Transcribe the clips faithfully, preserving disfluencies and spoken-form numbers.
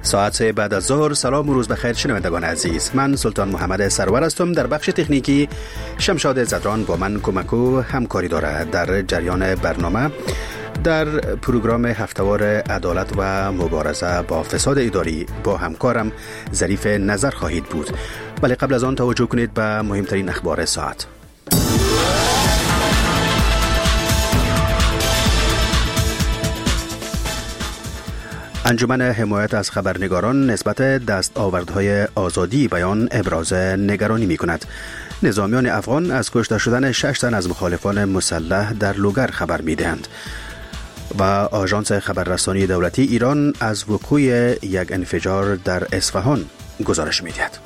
ساعت سه بعد از ظهر. سلام و روز بخیر شنوندگان عزیز، من سلطان محمد سرور هستم. در بخش تکنیکی شمشاد زدران با من کمکو همکاری دارد. در جریان برنامه در پروگرام هفته‌وار عدالت و مبارزه با فساد اداری با همکارم ظریف نظر خواهید بود. ولی قبل از آن توجه کنید به مهمترین اخبار ساعت. انجمن حمایت از خبرنگاران نسبت دستاوردهای آزادی بیان ابراز نگرانی می کند. نظامیان افغان از کشته شدن شش تن از مخالفان مسلح در لوگر خبر می دهند و آژانس خبررسانی دولتی ایران از وقوع یک انفجار در اصفهان گزارش می دهد.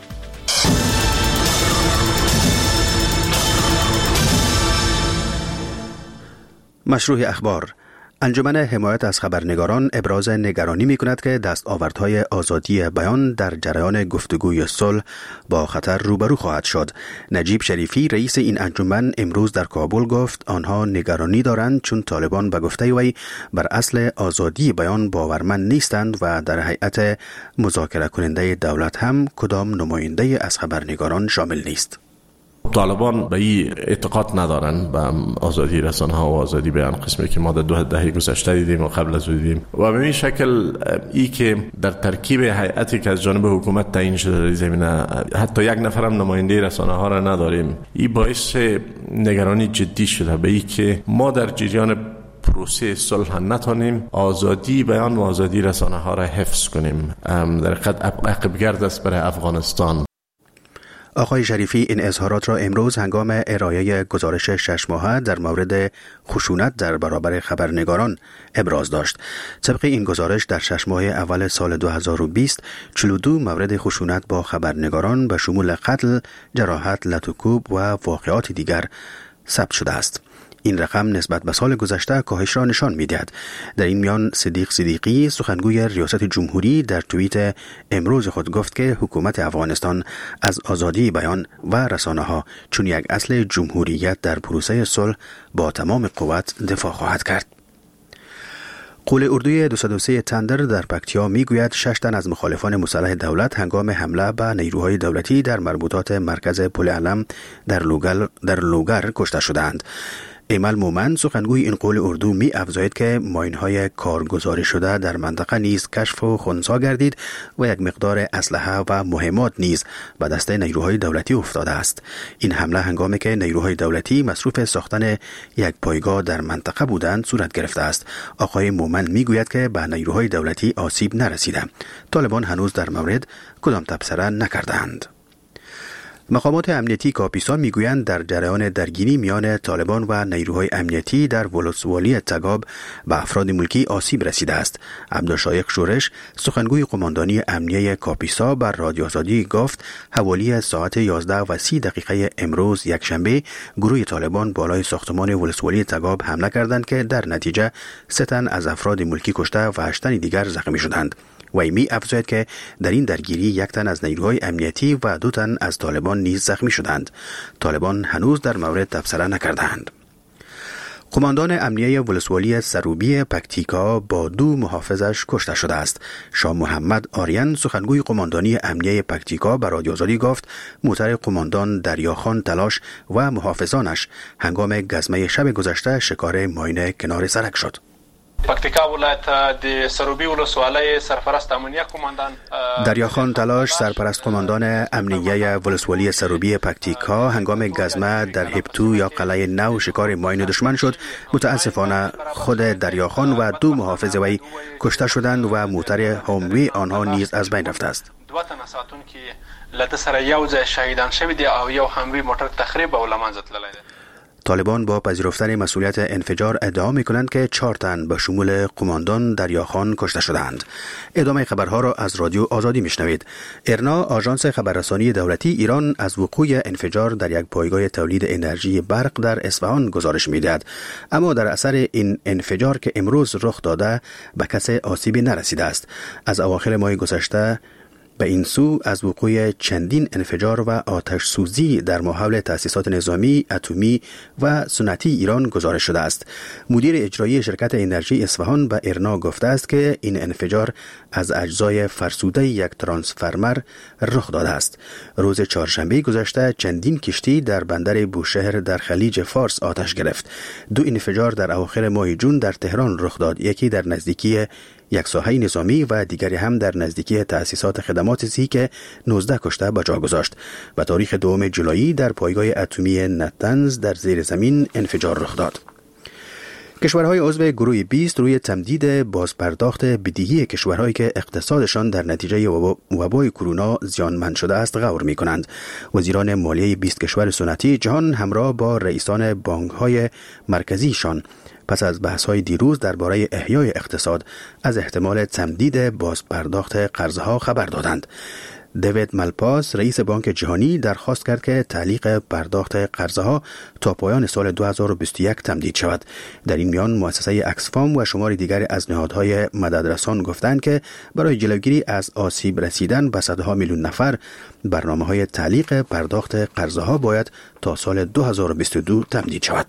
مشروع اخبار. انجمن حمایت از خبرنگاران ابراز نگرانی می کند که دستاوردهای آزادی بیان در جریان گفتگوی صلح با خطر روبرو خواهد شد. نجیب شریفی رئیس این انجمن امروز در کابل گفت آنها نگرانی دارند چون طالبان به گفته وی بر اصل آزادی بیان باورمند نیستند و در هیئت مذاکره کننده دولت هم کدام نماینده از خبرنگاران شامل نیست. طالبان به این اعتقاد ندارن به آزادی رسانه ها و آزادی بیان، قسمی که ما در دو دهه گذشته دیدیم و قبل از دیدیم و به این شکل ای که در ترکیب هیئتی که از جانب حکومت تعیین شده در زمینه حتی یک نفرم نماینده رسانه ها را نداریم، این باعث نگرانی جدی شده به ای که ما در جریان پروسه صلح نتونیم آزادی بیان و آزادی رسانه ها را حفظ کنیم. در حقیقت عقبگرد است برای افغانستان. آقای شریفی این اظهارات را امروز هنگام ارائه گزارش شش ماهه در مورد خشونت در برابر خبرنگاران ابراز داشت. طبق این گزارش در شش ماه اول سال دو هزار و بیست چهل و دو مورد خشونت با خبرنگاران به شمول قتل، جراحت، لطوکوب و واقعات دیگر ثبت شده است. این رقم نسبت به سال گذشته کاهش را نشان می‌دهد. در این میان صدیق صدیقی سخنگوی ریاست جمهوری در توییت امروز خود گفت که حکومت افغانستان از آزادی بیان و رسانه‌ها چون یک اصل جمهوریت در پروسه صلح با تمام قوت دفاع خواهد کرد. قول اردوی دویست و سه تندر در پکتیا میگوید شش تن از مخالفان مسلح دولت هنگام حمله به نیروهای دولتی در مربوطات مرکز پل علم در لوگر در لوگر کشته شدند. ایمل مومن سخنگوی این قول اردو می افزاید که ماین‌های کارگزاری شده در منطقه نیز کشف و خنثی گردید و یک مقدار اسلحه و مهمات نیز به دست نیروهای دولتی افتاده است. این حمله هنگامی که نیروهای دولتی مصروف ساختن یک پایگاه در منطقه بودند صورت گرفته است. آقای مومن می گوید که به نیروهای دولتی آسیب نرسیده. طالبان هنوز در مورد کدام تبصره نکردند. مقامات امنیتی کاپیسا میگویند در جریان درگیری میان طالبان و نیروهای امنیتی در ولسوالی تگاب به افراد ملکی آسیب رسیده است. عبدالشایق شورش سخنگوی قماندانی امنیه کاپیسا بر رادیو آزادی گفت حوالی ساعت یازده و سی دقیقه امروز یک شنبه گروه طالبان بالای ساختمان ولسوالی تگاب حمله کردند که در نتیجه سه تن از افراد ملکی کشته و هشت تن دیگر زخمی شدند. وی می افزاید که در این درگیری یک تن از نیروهای امنیتی و دو تن از طالبان نیز زخمی شدند. طالبان هنوز در مورد تبصره نکردند. قماندان امنیه ولسوالی سروبی پکتیکا با دو محافظش کشته شده است. شاه محمد آریان سخنگوی قماندانی امنیه پکتیکا به رادیو آزادی گفت موتر قماندان دریاخان تلاش و محافظانش هنگام گزمه شب گذشته شکار ماین کنار سرک شد. پکتیکا ولایت د سروبی ولسوالی سرپرست امنیه قماندان دریاخان تلاش سرپرست قماندان امنیه ولسوالی سروبی پکتیکا هنگام گزمه در هپتو یا قلعه نو شکار ماین دشمن شد. متاسفانه خود دریاخان و دو محافظ وی کشته شدند و موتر هموی آنها نیز از بین رفته است. دو تن ساتون که لته سره یو ځای شهیدان شوی دی او یو هموی موټر تخریب او لمنځه تللی دی. طالبان با پذیرفتن مسئولیت انفجار ادعا می‌کنند که چهار تن به شمول قماندان دریاخان کشته شدند. ادامه خبرها را از رادیو آزادی میشنوید. ارنا آژانس خبررسانی دولتی ایران از وقوع انفجار در یک پایگاه تولید انرژی برق در اصفهان گزارش می‌دهد، اما در اثر این انفجار که امروز رخ داده به کسی آسیبی نرسیده است. از اواخر ماه گذشته به این سو از وقوع چندین انفجار و آتش سوزی در ماحول تأسیسات نظامی، اتمی و سنتی ایران گزارش شده است. مدیر اجرایی شرکت انرژی اصفهان به ایرنا گفته است که این انفجار از اجزای فرسوده یک ترانسفرمر رخ داده است. روز چهارشنبه گذشته چندین کشتی در بندر بوشهر در خلیج فارس آتش گرفت. دو انفجار در اواخر ماه جون در تهران رخ داد، یکی در نزدیکی یک ساحه نظامی و دیگری هم در نزدیکی تأسیسات خدمات صحی که نوزده کشته به جا گذاشت. به تاریخ دوم جولای در پایگاه اتمی نتنز در زیر زمین انفجار رخ داد. کشورهای عضو گروه بیست روی تمدید بازپرداخت بدهی کشورهایی که اقتصادشان در نتیجه وبای کرونا زیانمند شده است غور می کنند. وزیران مالیه بیست کشور سنتی جهان همراه با رئیسان بانک‌های مرکزیشان پس از بحث‌های دیروز درباره احیای اقتصاد از احتمال تمدید بازپرداخت قرضها خبر دادند. دیوید مالپاس رئیس بانک جهانی درخواست کرد که تعلیق پرداخت قرضها تا پایان سال دو هزار و بیست و یک تمدید شود. در این میان مؤسسه اکسفام و شماری دیگر از نهادهای مددرسان گفتند که برای جلوگیری از آسیب رسیدن به صدها میلیون نفر برنامه‌های تعلیق پرداخت قرضها باید تا سال دو هزار و بیست و دو تمدید شود.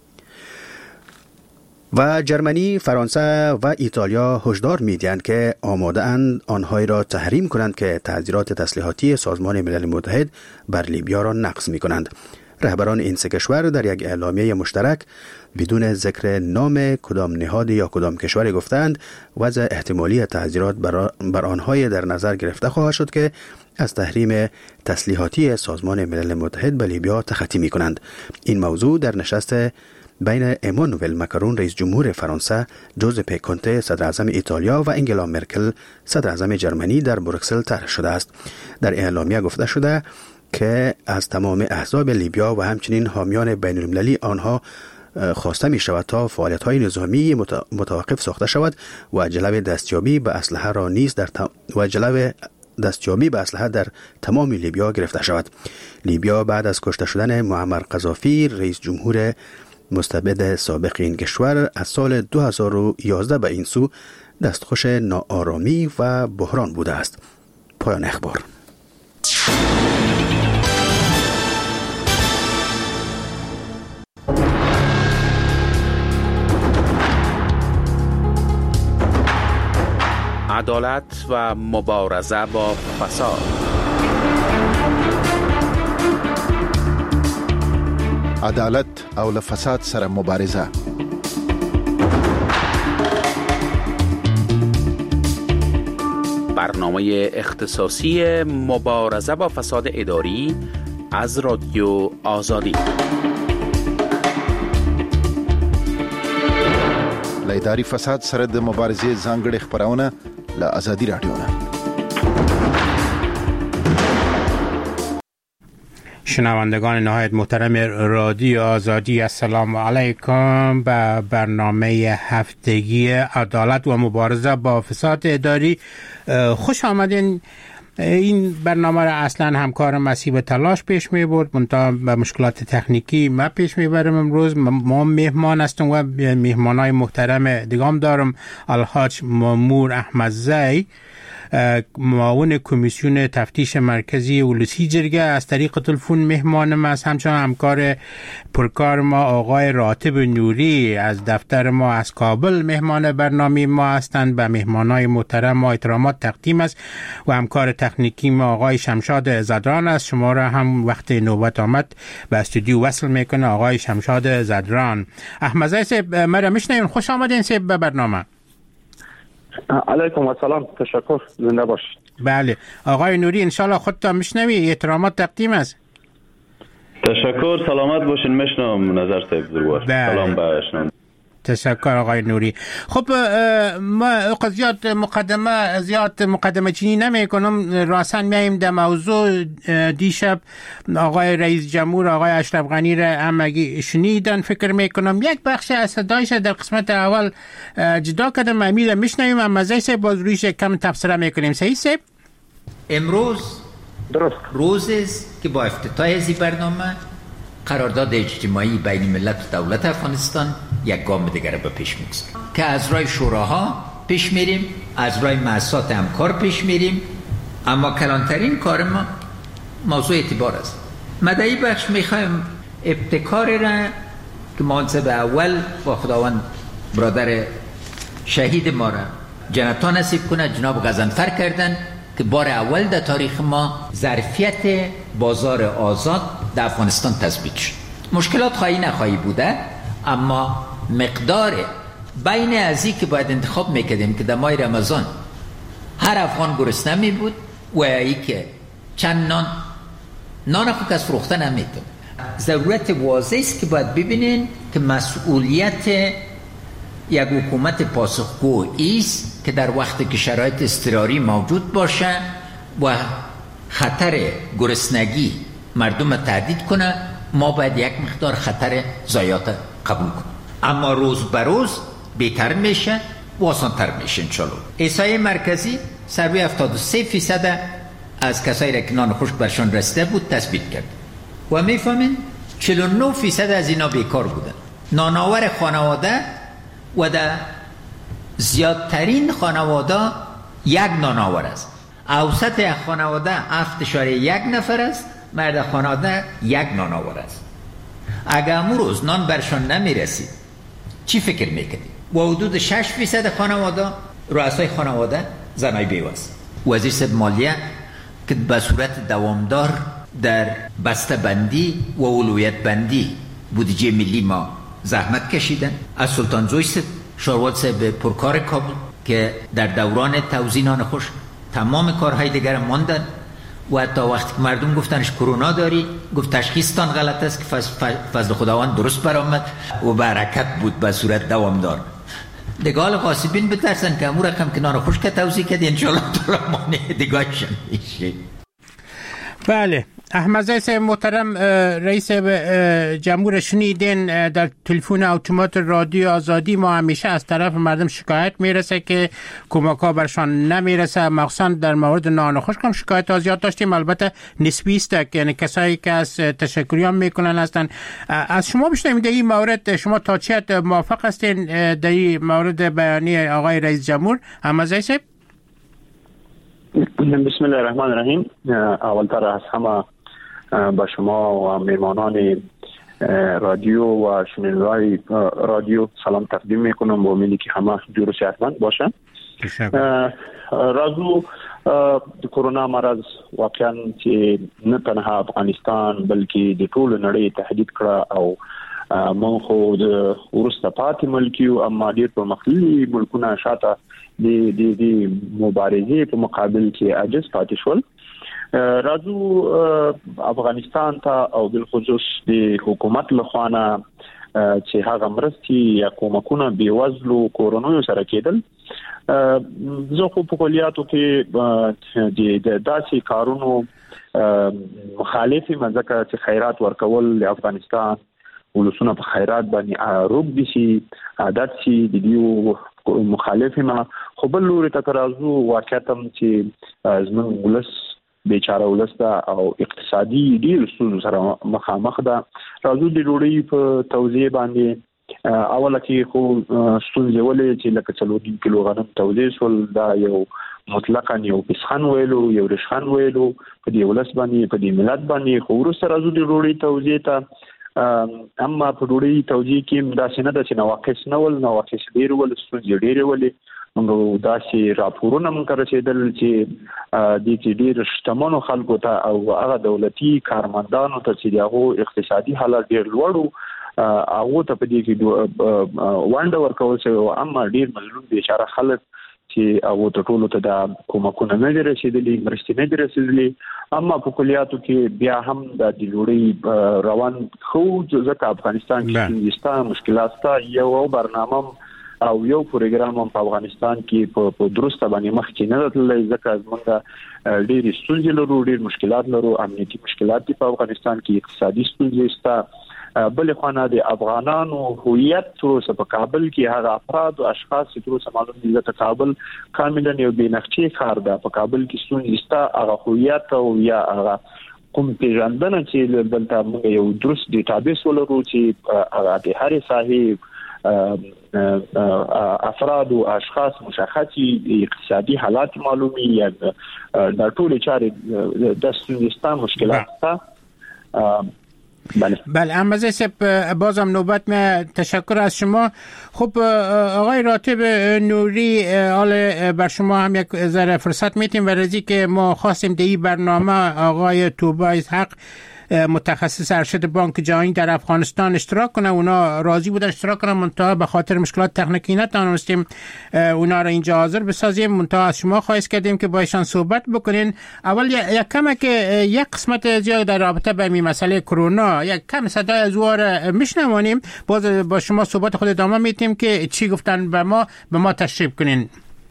و جرمنی، فرانسه و ایتالیا هشدار می‌دهند که آماده اند آنهایی را تحریم کنند که تعذیرات تسلیحاتی سازمان ملل متحد بر لیبیا را نقض می‌کنند. رهبران این سه کشور در یک اعلامیه مشترک بدون ذکر نام کدام نهاد یا کدام کشور گفتند وضع احتمالی تعذیرات بر آنهای در نظر گرفته خواهد شد که از تحریم تسلیحاتی سازمان ملل متحد به لیبیا تخطی می‌کنند. این موضوع در نشست بین امانوئل ماکرون رئیس جمهور فرانسه، جوزپه کونته صدر اعظم ایتالیا و انگلا مرکل صدر اعظم جرمنی در بروکسل طرح شده است. در اعلامیه گفته شده که از تمام احزاب لیبیا و همچنین حامیان بین المللی آنها خواسته می شود تا فعالیت های نظامی متوقف ساخته شود و جلب دستیابی به اسلحه را نیز در تم... و جلب دستیابی به اسلحه در تمام لیبیا گرفته شود. لیبیا بعد از کشته شدن معمر قذافی رئیس جمهور مستبد سابق این کشور از سال دو هزار و یازده به این سو دستخوش ناآرامی و بحران بوده است. پایان اخبار. عدالت و مبارزه با فساد. عدالت او له فساد سره مبارزه. برنامه اختصاصی مبارزه با فساد اداری از رادیو آزادی. له اداري فساد سره د مبارزې ځانګړي خبرونه له آزادي رادیو نه. شنوندگان نهایت محترم رادیو آزادی، السلام علیکم. به برنامه هفتگی عدالت و مبارزه با فساد اداری خوش آمدین. این برنامه را اصلا همکار مسیب تلاش پیش می برد، منتها به مشکلات تکنیکی ما پیش می برم. امروز ما مهمان هستم و مهمانای محترم دیگام دارم. الحاج مامور احمدزی، معاون کمیسیون تفتیش مرکزی ولسی جرگه، از طریق تلفن مهمان ما است. همچنان همکار پرکار ما آقای راتب نوری از دفتر ما از کابل مهمان برنامه ما هستند. به مهمانای محترم ما احترامات تقدیم است و همکار تکنیکی ما آقای شمشاد زدران است. شما را هم وقت نوبت آمد به استودیو وصل میکنه آقای شمشاد زدران. احمدزی صاحب مرا میشنوین؟ خوش آمدین صاحب به برنامه. علیکم السلام، تشکر، زنده باشید. بله آقای نوری انشالله خودتا میشنوی، احترامات تقدیم است. تشکر، سلامت باشین. میشنم نظر صاحب بزرگوار. سلام باشین. تشکر آقای نوری. خب ما زیاد مقدمه زیاد مقدمه چینی نمی کنم، راسن میایم در موضوع. دیشب آقای رئیس جمهور آقای اشرف غنی را همگی شنیدن فکر میکنم. یک بخش از صدایش در قسمت اول جدا کردم، امیل میشنویم، اما زیسه باز رویش کم تفسیر میکنیم. صحیح سه؟ امروز درست روزی است که با افتتاح این برنامه قرارداد اجتماعی بین ملت و دولت افغانستان یک گام دیگر به پیش می‌گذاریم که از راه شوراها پیش میریم، از راه مؤسسات همکار پیش میریم اما کلانترین کار ما موضوع اعتبار است. مدعی بخش میخوایم ابتکار را که منصب اول با خداوند برادر شهید ما را جنتا نصیب کنه جناب غضنفر کردن که بار اول در تاریخ ما ظرفیت بازار آزاد در افغانستان تثبیت شد. مشکلات خواهی نخواهی بوده، اما مقدار بین ازی که باید انتخاب میکردیم که در ماه رمضان هر افغان گرسنه می بود و ای که چند نان نان خود از فروختن هم میتون. ضرورت واضح است که باید ببینین که مسئولیت یک حکومت پاسخگو است که در وقتی که شرایط اضطراری موجود باشه و خطر گرسنگی مردم تهدید کنه، ما باید یک مقدار خطر ضایعات قبول کنیم. اما روز به روز بهتر میشه و آسانتر میشه انشالله. احصایه مرکزی سروی هفتاد و سه فیصد از کسایی را که نان خشک برشان رسیده بود تثبیت کرد و میفهمین چهل و نه فیصد از اینا بیکار بودن. نانآور خانواده و در زیادترین خانواده یک نانآور است. اوسط خانواده هفت اشاره یک نفر است، مرد خانواده یک نانآور است. اگر امروز روز نان برشان نمیرسید چی فکر میکنید؟ و حدود شش فیصد خانواده رؤسای خانواده زنای بیوه است. وزیر صاحب مالیه که به صورت دوامدار در بسته بندی و اولویت بندی بودجه ملی ما زحمت کشیدن. از سلطان زوی صاحب شاروال صاحب پرکار کابل که در دوران توزیع نان خشک تمام کارهای دیگر ماندن و حتی وقتی که مردم گفتنش کرونا داری گفت تشخیصتان غلط است که فضل خداوند درست برآمد و برکت بود به صورت دوامدار. دگال غاصبین بترسن که امور رقم که نان خشک توزیع کرد انشالله تعالی مانع دگاهشان میشه. بله، احمد زی محترم رئیس جمهور شنیدین در تلفن اتومات رادیو آزادی ما همیشه از طرف مردم شکایت میرسه که کمک ها برشان نمیرسه، مخصوصا در مورد نان خشک هم شکایت ها زیاد داشتیم. البته نسبی است، یعنی کسایی که از تشکریان میکنن هستن. از شما بشنویم در این مورد شما تا چه حد موافق هستین در این مورد بیانیه آقای رئیس جمهور؟ احمد زی صاحب. بسم الله الرحمن الرحیم. اولتر از همه با شما و میمانان رادیو و شنوندگان رادیو سلام تقدیم میکنم و امیدی که همه جور و صحتمند باشن. رازو کرونا مرض واقعا چې نه تنها افغانستان بلکې د ټول نړۍ تهدید کړه او مون خو د ورسته پاتې ملکیو اما ډیر په مخلي ملکونه شاته د د د مبارزې په مقابل کې عاجز پاتې شول. راځو افغانستان ته او بالخصوص د حکومت لخوانه چې هغه مرستي یا کومکونه بیوزلو کورونو سره کېدل. زه خو په کلیاتو کې د داسې کارونو مخالفي مزکه چې خیرات ورکول د افغانستان ولسونه په خیرات باندې روب دي شي عادت شي د دیو مخالفي ما خو بل لوري ته راځو واقعتم چې زمون ولس بیچاره ولسته او اقتصادي ډیر ستونزو سره مخامخ ده. راځو د ډوډۍ په توزیع باندې اوله کې خو ستونزې ولې چې لکه څلور کیلو غنم توزیع شول دا یو مطلقاً یو پسخن ویلو یو رشخن ویلو په دې ولس باندې په دې ملت باندې خو وروسته راځو د ډوډۍ توزیع ته اما په ډوډۍ توزیع کې داسې نه ده چې نواقص نه ول نواقص ډیر ول ستونزې ډیرې ولې موږ داسې راپورونه موږ رسیدل چې د دې ډیر شتمنو خلکو ته او هغه دولتي کارمندانو ته چې دغه اقتصادي حالت ډیر لوړو هغه ته په دې کې وانډ ورکول شوی اما ډیر مظلوم دي اشاره خلک چې هغه ته ټولو ته د کومکونه نه رسیدلي مرستې نه رسیدلي. اما په کلیاتو کې بیا هم د ډیلوړي روان خو ځکه افغانستان کې ستاسو مشکلات ته یو برنامه او یو پروګرام په افغانستان کې په درسته باندې مخ کې نه تللی ځکه موږ ډېر ستونزې لرو ډېر مشکلات لرو امنیتي مشکلات دي په افغانستان کې اقتصادي ستونزې شته. بل خو د افغانانو هویت تر په کابل کې هغه افراد او اشخاص چې تر معلوم دي چې کابل کاملا یو بنفشي خار ده په کابل کې ستونزې شته هغه هویت او یا هغه کوم پیژندنه چې دلته موږ یو درست ډیټابیس ولرو چې هغه د هر ساحې افراد و اشخاص مشخصی اقتصادی حالات معلومی یا در طول چاره دستونستا مشکلات تا بله بله امازه سب بازم نوبت من تشکر از شما. خب آقای راتب نوری، حال بر شما هم یک ذره فرصت میتیم و رزی که ما خواستیم در این برنامه آقای توبای حق متخصص ارشد بانک جهانی در افغانستان اشتراک کنه. اونا راضی بودن اشتراک کنن، منتها به خاطر مشکلات تکنیکی نتونستیم اونا را اینجا حاضر بسازیم. منتها از شما خواهش کردیم که با ایشان صحبت بکنین. اول یک کمه که یک قسمت زیاد در رابطه با این مسئله کرونا یک کم صدای از وار میشنوانیم، باز با شما صحبت خود ادامه میتیم که چی گفتن به ما به ما تشریح کنین.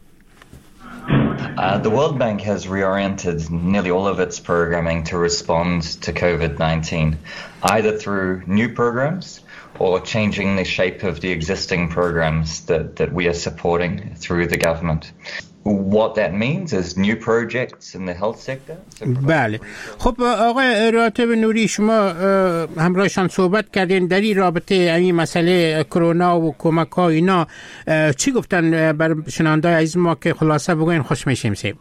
Uh, the World Bank has reoriented nearly all of its programming to respond to COVID nineteen, either through new programs or changing the shape of the existing programs that, that we are supporting through the government. What that means is new projects in the health sector. بله. خب آقای راتب نوری، شما همراهشان صحبت کردین در این رابطه این مسئله کرونا و کمک ها اینا چی گفتن بر شنونده عزیز ما که خلاصه بگوین خوش میشیم سیم.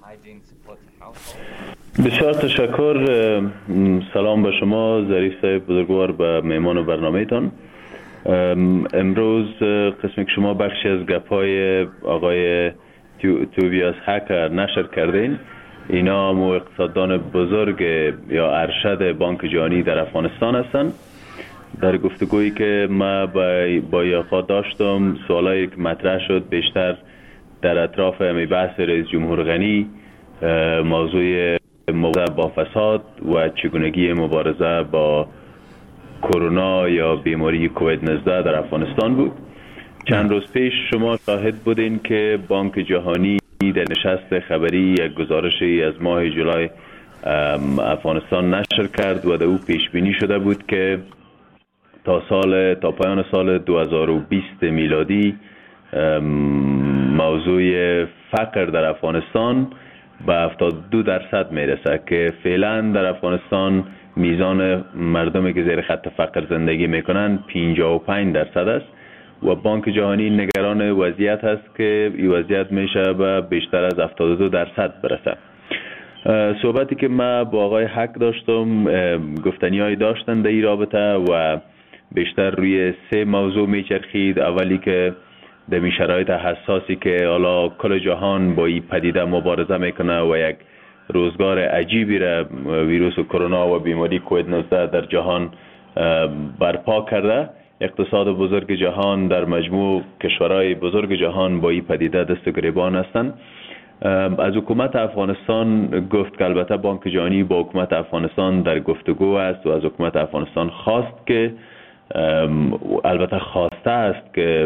بسیار تشکر. سلام به شما ظریف صاحب بزرگوار به میمان برنامه تان. امروز قسمی که شما بخشی از گپای آقای توبیاس هکر نشر کردین، اینا مو اقتصاددان بزرگ یا ارشد بانک جهانی در افغانستان هستن. در گفتگویی که ما با یاخا داشتم سوالایی که مطرح شد بیشتر در اطراف می بحث رئیس جمهور غنی، موضوع مبارزه با فساد و چگونگی مبارزه با کرونا یا بیماری کووید نوزده در افغانستان بود. چند روز پیش شما شاهد بودین که بانک جهانی در نشست خبری یک گزارشی از ماه جولای افغانستان نشر کرد و در او پیش بینی شده بود که تا سال تا پایان سال دو هزار و بیست میلادی موضوع فقر در افغانستان به هفتاد و دو درصد میرسه که فعلا در افغانستان میزان مردمی که زیر خط فقر زندگی میکنن پنجاه و پنج درصد است و بانک جهانی نگران وضعیت هست که این وضعیت میشه به بیشتر از هفتاد و دو درصد برسه. صحبتی که ما با آقای حق داشتم گفتنیایی داشتن در این رابطه و بیشتر روی سه موضوع میچرخید. اولی که در می شرایط حساسی که حالا کل جهان با این پدیده مبارزه میکنه و یک روزگار عجیبی را ویروس کرونا و بیماری کووید نوزده در جهان برپا کرده، اقتصاد بزرگ جهان در مجموع کشورهای بزرگ جهان با این پدیده دست گریبان هستند. از حکومت افغانستان گفت که البته بانک جهانی با حکومت افغانستان در گفتگو است و از حکومت افغانستان خواست که البته خواسته است که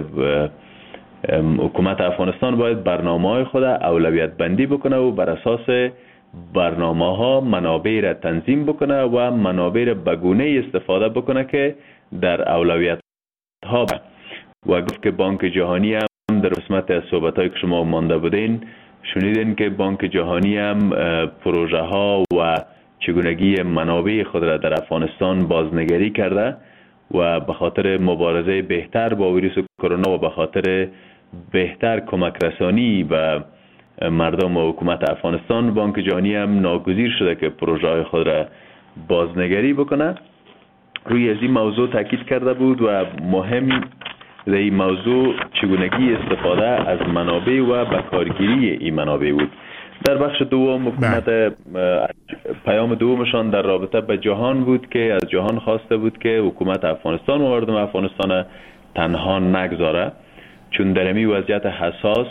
حکومت افغانستان باید برنامه‌های خود اولویت بندی بکنه و بر اساس برنامه ها منابع را تنظیم بکنه و منابع را به گونه استفاده بکنه که در اولویت ها و گفت که بانک جهانی هم در قسمت از صحبت‌هایی که شما مانده بودین شنیدین که بانک جهانی هم پروژه ها و چگونگی منابع خود را در افغانستان بازنگری کرده و به خاطر مبارزه بهتر با ویروس کرونا و به خاطر بهتر کمک رسانی به مردم و حکومت افغانستان بانک جهانی هم ناگزیر شده که پروژه های خود را بازنگری بکنه. روی از این موضوع تاکید کرده بود و مهم در این موضوع چگونگی استفاده از منابع و بکارگیری این منابع بود. در بخش دوم حکومت پیام دومشان در رابطه به جهان بود که از جهان خواسته بود که حکومت افغانستان و مردم افغانستان تنها نگذاره، چون در این وضعیت حساس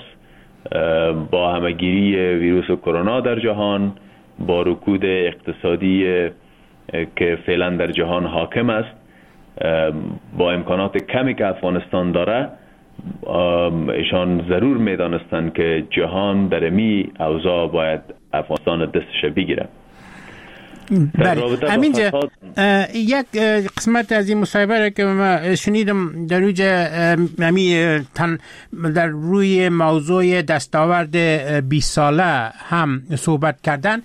با همگیری ویروس کرونا در جهان، با رکود اقتصادی که فعلا در جهان حاکم است، با امکانات کمی که افغانستان داره، ایشان ضرور میدانستند که جهان در می اوضاع باید افغانستان دستش بگیره. بله همینجا یک قسمت از این مصاحبه که من شنیدم در روی تن در روی موضوع دستاورد بیست ساله هم صحبت کردن.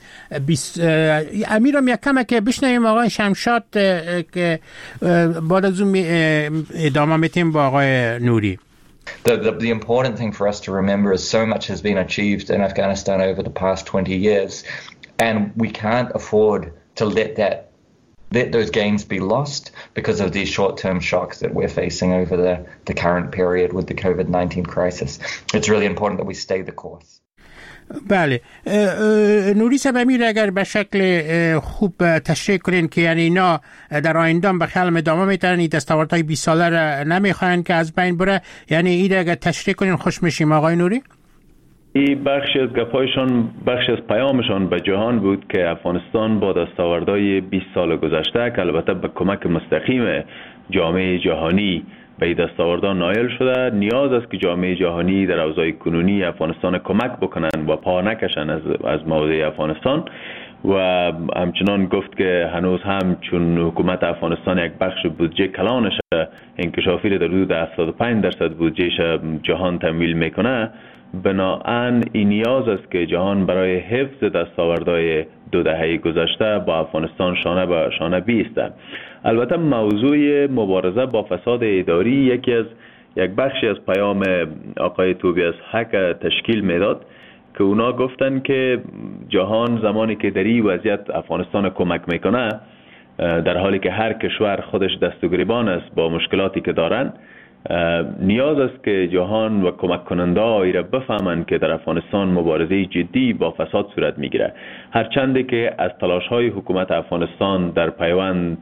امیرم یک کمه که بشنویم آقای شمشاد که بعد از اون ادامه میتیم با آقای نوری. The, the, the important thing for us to remember is so much has been achieved in Afghanistan over the past twenty years, and we can't afford to let that let those gains be lost because of these short-term shocks that we're facing over the, the current period with the COVID nineteen crisis. It's really important that we stay the course. بله نوری سبمیر اگر به شکل خوب تشریح کنین که یعنی اینا در آینده به خیال ادامه میتونن این دستاوردهای بیست ساله را نمیخواین که از بین بره، یعنی این اگر تشریح کنین خوش میشیم آقای نوری. این بخش از گپایشان بخش از پیامشان به جهان بود که افغانستان با دستاوردهای بیست سال گذشته که البته به کمک مستقیم جامعه جهانی به این دستاوردها نایل شده، نیاز است که جامعه جهانی در اوضاع کنونی افغانستان کمک بکنن و پا نکشن از از موضع افغانستان. و همچنان گفت که هنوز هم چون حکومت افغانستان یک بخش بودجه کلانش انکشافی را در حدود هفتاد و پنج درصد بودجهش جهان تمویل میکنه، بنابراین این نیاز است که جهان برای حفظ دستاوردهای دو دهه گذشته با افغانستان شانه به شانه بیسته. البته موضوع مبارزه با فساد اداری یکی از یک بخشی از پیام آقای توبیاس حق تشکیل میداد که اونا گفتن که جهان زمانی که در این وضعیت افغانستان کمک میکنه، در حالی که هر کشور خودش دست و گریبان است با مشکلاتی که دارن، نیاز است که جهان و کمک کننده های را بفهمند که در افغانستان مبارزه جدی با فساد صورت میگیره. هرچند که از تلاش های حکومت افغانستان در پیوند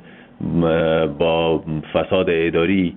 با فساد اداری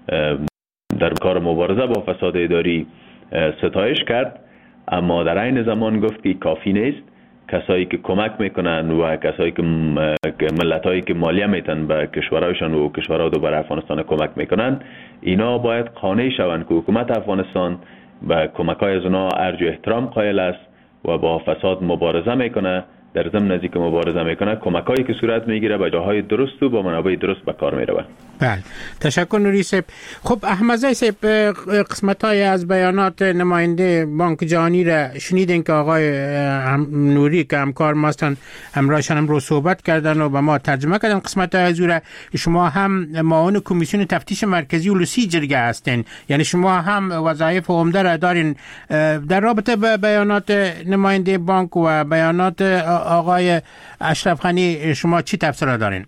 در کار مبارزه با فساد اداری ستایش کرد، اما در عین زمان گفت که کافی نیست. کسایی که کمک میکنن و کسایی که ملتایی که مالیه میتن به کشورهایشان و کشورها دو بر افغانستان کمک میکنن، اینا باید قانع شوند که حکومت افغانستان به کمکای از اونا ارج و احترام قائل است و با فساد مبارزه میکنه. در ضمن از اینکه مبارزه میکنه، کمکایی که صورت میگیره به جاهای درست و با منابع درست به کار میره. بله تشکر نوری صاحب. خب احمدزی صاحب، قسمت‌های از بیانات نماینده بانک جهانی را شنیدین که آقای نوری که همکار ما هستن همراهشان هم رو صحبت کردن و به ما ترجمه کردن قسمت‌های از او را. شما هم معاون کمیسیون تفتیش مرکزی ولوسی جرگه هستین، یعنی شما هم وظایف عمده را دارین. در رابطه با بیانات نماینده بانک و بیانات آقای اشرف غنی شما چی تفسیر دارین؟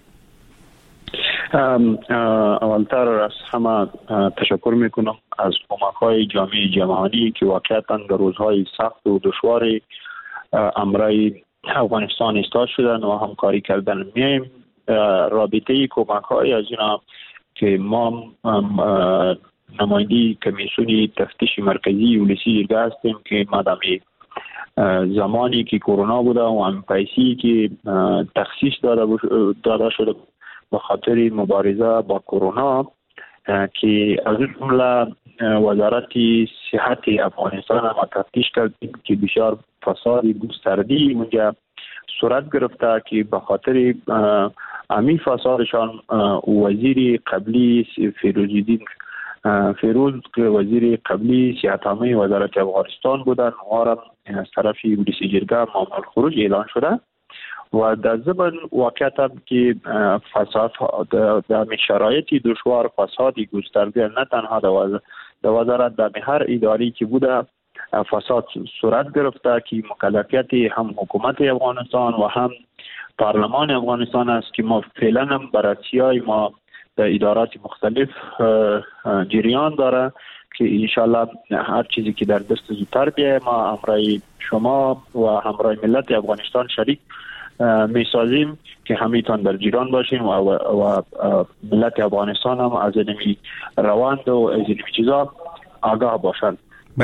اولتر از همه تشکر میکنم از کمک‌های جامعه جهانی که واقعاً در روزهای سخت و دشوار امرای افغانستان ایستاد شدن و همکاری کردن. میایم رابطه کمک‌های از اینا که ما نماینده کمیسیون تفتیش مرکزی ولسی جرگه هستیم که مادامی زمانی که کرونا بوده و هم پیسی که تخصیص داده داده شده به خاطر مبارزه با کرونا که از جمله وزارت صحت افغانستان هم تفتیش کردیم که بسیار فساد گسترده اونجا صورت گرفته که به خاطر امی فسادشان وزیر قبلی فیروزالدین فیروز که وزیر قبلی صحت عامه وزارت افغانستان بودن و را از طرف ولسی جرگه ممنوع خروج اعلان شده و در ضمن واقعیت که فساد در شرایط دشوار فساد گسترده نه تنها در وزارت در هر اداری که بوده فساد صورت گرفته که مکلفیت هم حکومت افغانستان و هم پارلمان افغانستان است که ما فعلا هم بررسی‌های ما در ادارات مختلف جریان داره که انشالله هر چیزی که در دست زودتر بیه ما همراه شما و همراه ملت افغانستان شریک میسازیم که همیتان در جریان باشیم و, و ملت افغانستان هم از اینمی روند و از اینمی چیزا آگاه باشند.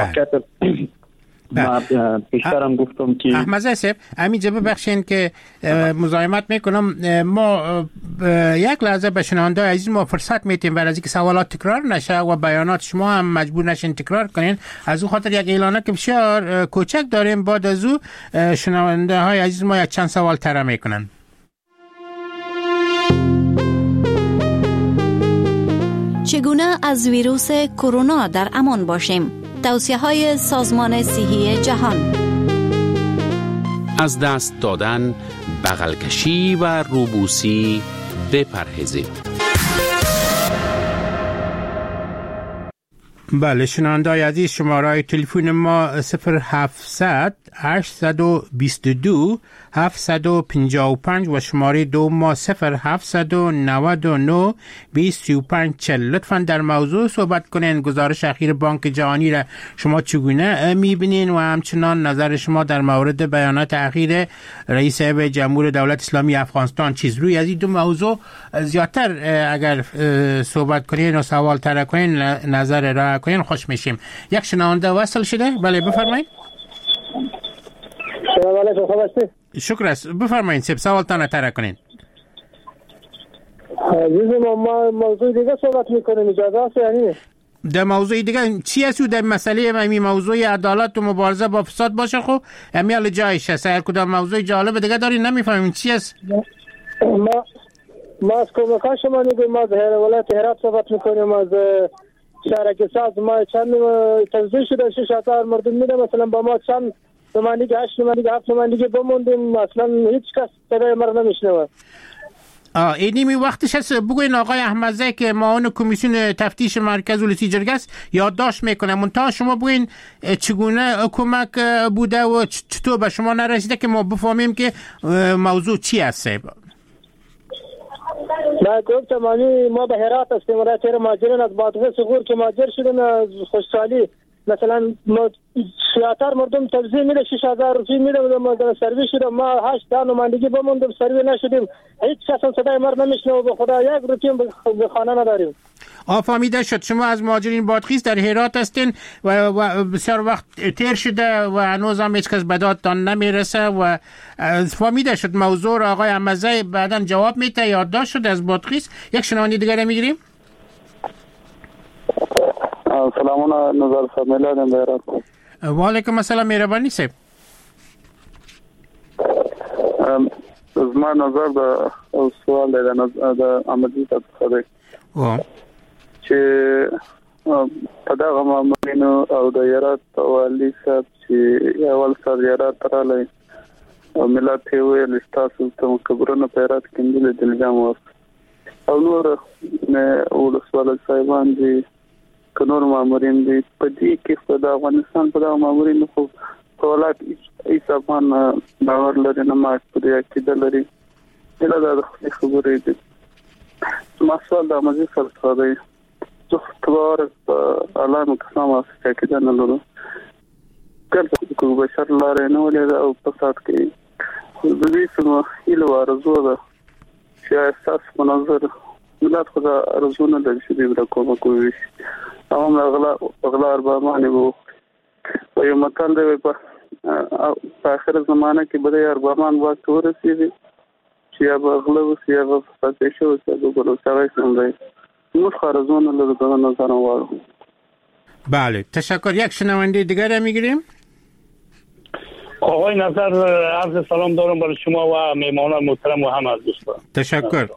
من پیشترم گفتم که احمدزی صاحب همینجا ببخشین که مزاحمت میکنم، ما یک لحظه به شنونده عزیز ما فرصت میتیم برای اینکه سوالات تکرار نشه و بیانات شما هم مجبور نشین تکرار کنین. از اون خاطر یک اعلانه که بسیار کوچک داریم، بعد از او شنونده های عزیز ما یک چند سوال طرح میکنن. از ویروس کرونا در امان باشیم. توصیه های سازمان صحی جهان. از دست دادن، بغل کشی و روبوسی بپرهیزید. بله شنونده‌های عزیز، شماره تلفن ما صفر هفتصد هشتصد و بیست و دو هفتصد و پنجاه و پنج و شماره دو ما صفر هفتصد و نود و نه بیست و پنج چهل. لطفاً در موضوع صحبت کنین. گزارش اخیر بانک جهانی را شما چگونه میبینین و همچنان نظر شما در مورد بیانات اخیر رئیس جمهور دولت اسلامی افغانستان چیز روی از این دو موضوع زیادتر اگر صحبت کنین و سوال طرح کنین نظر را کنین خوش میشیم. یک شنونده وصل شده. بله بفرمایید. سلام علیکم، خوب هستی؟ شکر است. بفرمایید سب سوالتان طرح کنین. عزیز ما موضوع دیگه صحبت میکنیم، اجازه است یعنی؟ در موضوع دیگه چی است؟ در مسئله امی موضوع عدالت و مبارزه با فساد باشه. خب امی حال جایش است. هر کدام موضوع جالب دیگه داری نمیفهمیم چی است. ما ما از کمکان شما میگویم، ما از ولایت هرات صحبت میکنیم، از شهرک ساز ما چند توزیع شده شش هزار مردم میده، مثلا با ما چند نمایندگی هشت نمایندگی هفت نمایندگی بموندیم، اصلا هیچ کس صدای ما رو نمیشنوه. آه اینی می وقتش هست بگوین آقای احمدزی که معاون کمیسیون تفتیش مرکز ولایتی جرگه است یادداشت میکنه، منتها شما بگوین چگونه کمک بوده و چطور به شما نرسیده که ما بفهمیم که موضوع چی است. ما گفتم ما به هرات هستیم، ولایت مهاجرین از باطفه صغور که مهاجر شدن از خوشحالی، مثلا سیاتر مردم توزیع میده شش هزار روپیه میده مردم سروی شده، ما هشت تا نمایندگی بموندیم سروی نشدیم، هیچ کس هم صدای ما نمیشنوه، به خدا یک روپیه به خانه نداریم. آفامیده شد شما از مهاجرین بادخیز در هرات هستین و, و بسیار وقت تیر شده و هنوز هم هیچ کس به دادتان نمیرسه و فهمیده شد موضوع را آقای احمدزی بعداً جواب میده، یادداشت شد از بادخیز. یک شنونده دیگر میگیریم. سلامونه نظر صاحب میلادم هرات. و علیکم السلام مهربانی صاحب. از ما نظر د سوال د احمدزي صاحب چې په دغه مامورینو او د هرات والي صاحب چې اول سر هرات راغلی او ملت یې ویل ستاسو ته خبرونه په هرات کې نه دلجام وست او نور نه ولسوال صاحبان دي که نور مامورین دي په دې کې په د افغانستان په دغه مامورینو خو ټولات هیڅ افغان باور لري نه ما په دې کې د لري دا د خبرې دي. مسؤل د احمدزي صاحب دی څو تبارک اعلان قسم واسطه کې نه لرو کله کو بشر لاره نه ولې او په سات کې د دې څو هیله ورزو ده چې اساس په نظر ملت خدا ارزونه د شدي د کومه کوي او غلا غلا اربا باندې وو په یو مکان دی په اخر زمانه کې بده اربا مان وخت ورسېږي چې هغه غلا وسیه په فاسه شو چې په لوڅوي څنګه نور خارزونه له دغه نظر وارو. بله تشکر. یک شنونده دیگر میگیریم. آقای نظر عرض سلام دارم برای شما و میهمانان محترم و همه از دوستان. تشکر.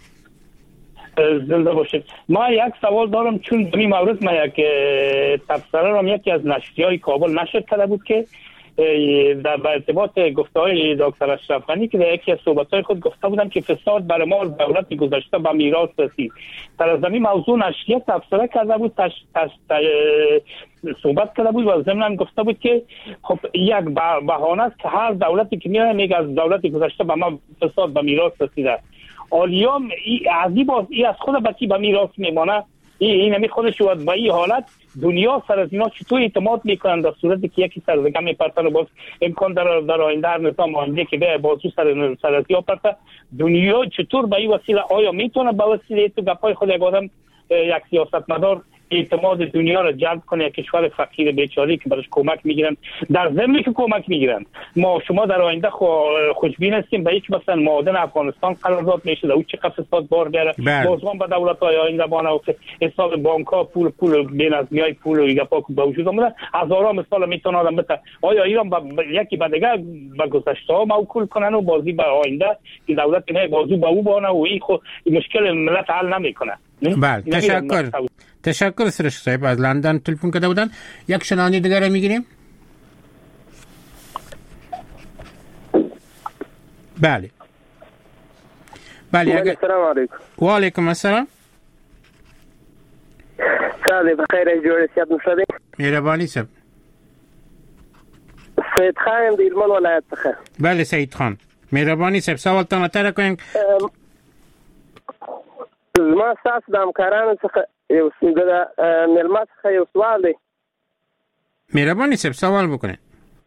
زنده باشید. ما یک سوال دارم چون در این مورد ما یک تبصره را یکی از نشریه‌های کابل نشر کرده بود که در ارتباط گفته‌های دکتر اشرف غنی که در یکی از صحبت‌های خود گفته بودن که فساد بر ما دولت گذشته به میراث رسید. در از این موضوع نشریه تبصره کرده بود، تش... تش... تش... صحبت کرده بود و ضمن گفته بود که خب یک بهانه است که هر دولتی که میاد میگه از دولت گذشته به ما فساد به میراث رسیده. آلیام از این باز ای از خود بچی به میراث میمانه، این نمی خودش شود با این حالت دنیا سر از اینا چطور اعتماد میکنن در صورتی که یکی سر زگم میپرتن و باز امکان در در آینده هر نظام آینده که به بازو سر سر از یا پرته دنیا چطور با این وسیله آیا میتونه با وسیله تو گپای خود یک آدم یک سیاستمدار اعتماد دنیا را جلب کنه؟ کشور فقیر بیچاره که برش کمک میگیرن در ضمن که کمک میگیرن ما شما در آینده خوشبین هستیم به یک مثلا معادن افغانستان قرارداد میشه او چه فساد بار بیاره بازم به دولت های آینده بانه و حساب بانک ها پول پول بی‌نظمی های پول و دیگه پاک به وجود اومده هزاران مثال میتونه آدم بده. آیا ایران با یکی به دیگه به گذشته ها موکول کنن و بازی به آینده که دولت نه بازو به او بانه و این خو مشکل ملت حل نمیکنه؟ بله تشکر تشکر سرش صاحب از لندن تلفن کرده بودن. یک شنونده دیگر میگیریم. بله بله اگر... السلام علیکم. و علیکم السلام. ساده بخیر جوړ سیادت مشاهده. مهربانی صاحب. سید خان د هلمند ولایت څخه. بله سید خان مهربانی صاحب سوال ته مطرح کوئ. زما تاسو د همکارانو څخه یو د ملما څخه یو سوال دی. مهربانی صاحب سوال وکړئ.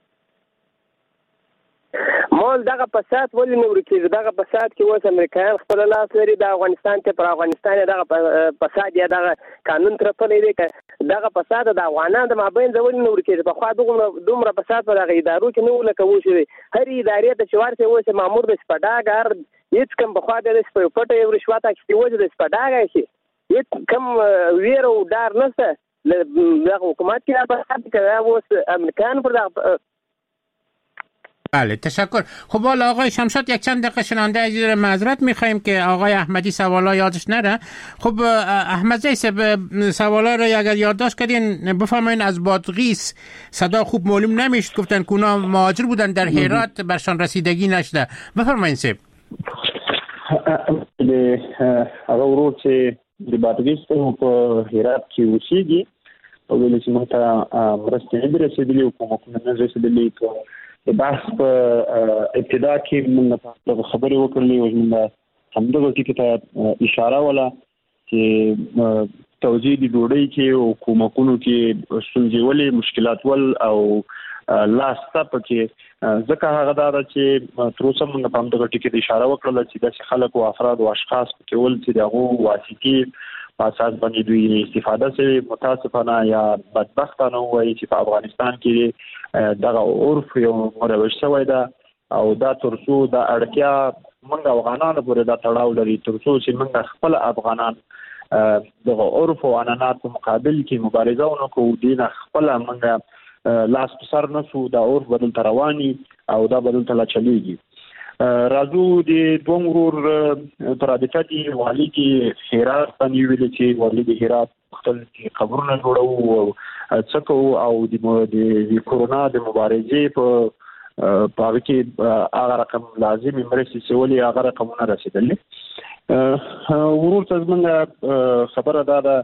مول دغه فساد ولې نه ورکیږي؟ دغه فساد کې اوس امریکایان خپل لاس لري، د افغانستان ته پر افغانستان دغه فساد یا دغه قانون ترپلی دی. دغه فساد د افغانانو د مابین ولې نه ورکیږي؟ په خوا دغه دومره فساد په دغه ادارو کې نه ولکه وشي. هر ادارې ته چې ورته اوس مامور د سپډاګر هیڅ کم په خوا د سپټ یو رشوت اخیستي وځي د سپډاګر شي هیڅ کم ویر او دار نشته د حکومت کې فساد کوي. اوس امریکایان پر دغه بله تشکر. خب والا آقای شمشاد یک چند دقیقه شنونده عزیز را معذرت میخوایم که آقای احمدی سوالا یادش نره. خب احمد صاحب سوالا را اگر یادداشت کردین بفرمایین. از بادغیس صدا خوب معلوم نمیشد، گفتن که اونا مهاجر بودن در هرات برشان رسیدگی نشده. بفرمایین صاحب. هغه ورور چې د بادغیس په هرات کې اوسېږي او ویل چې موږ ته مرستې نه رسېدلې او کومکونه نه رسېدلې. بحث په ابتدا کې موږ په خبرې وکړلې او موږ همدغه ټکي ته اشاره ولا چې توجیه د ډوډۍ کې او کومکونو کې ستونزې ولې مشکلات ول او لاسته پکې ځکه هغه دا چې تر اوسه موږ په همدغه ټکي ته اشاره وکړله چې د خلکو او افراد او اشخاص پکې ول چې دغه واسطي په اساس باندې دوی استفاده کوي. متاسفانه یا بدبختانه وایي چې په افغانستان کې دغه عرف یو مروج شوی ده او دا ترڅو د اړتیا موږ افغانانو پورې دا تړاو لري ترڅو چې موږ خپل افغانان دغه عرف او عنعنات په مقابل کې مبارزه ونکړو. دین خپل موږ لاس په سر نسو دا عرف بدل رواني او دا بدل تل چلیږي. راځو د دوم ورور ترابطه دی والی کې هرات باندې ویل چې والی د هرات خپل خبرونه جوړو او څکو او د کورونا د مبارزې په پاره کې هغه رقم لازم مرسي سولي هغه رقمونه رسیدلې. ورور ته زمونږ خبره دا ده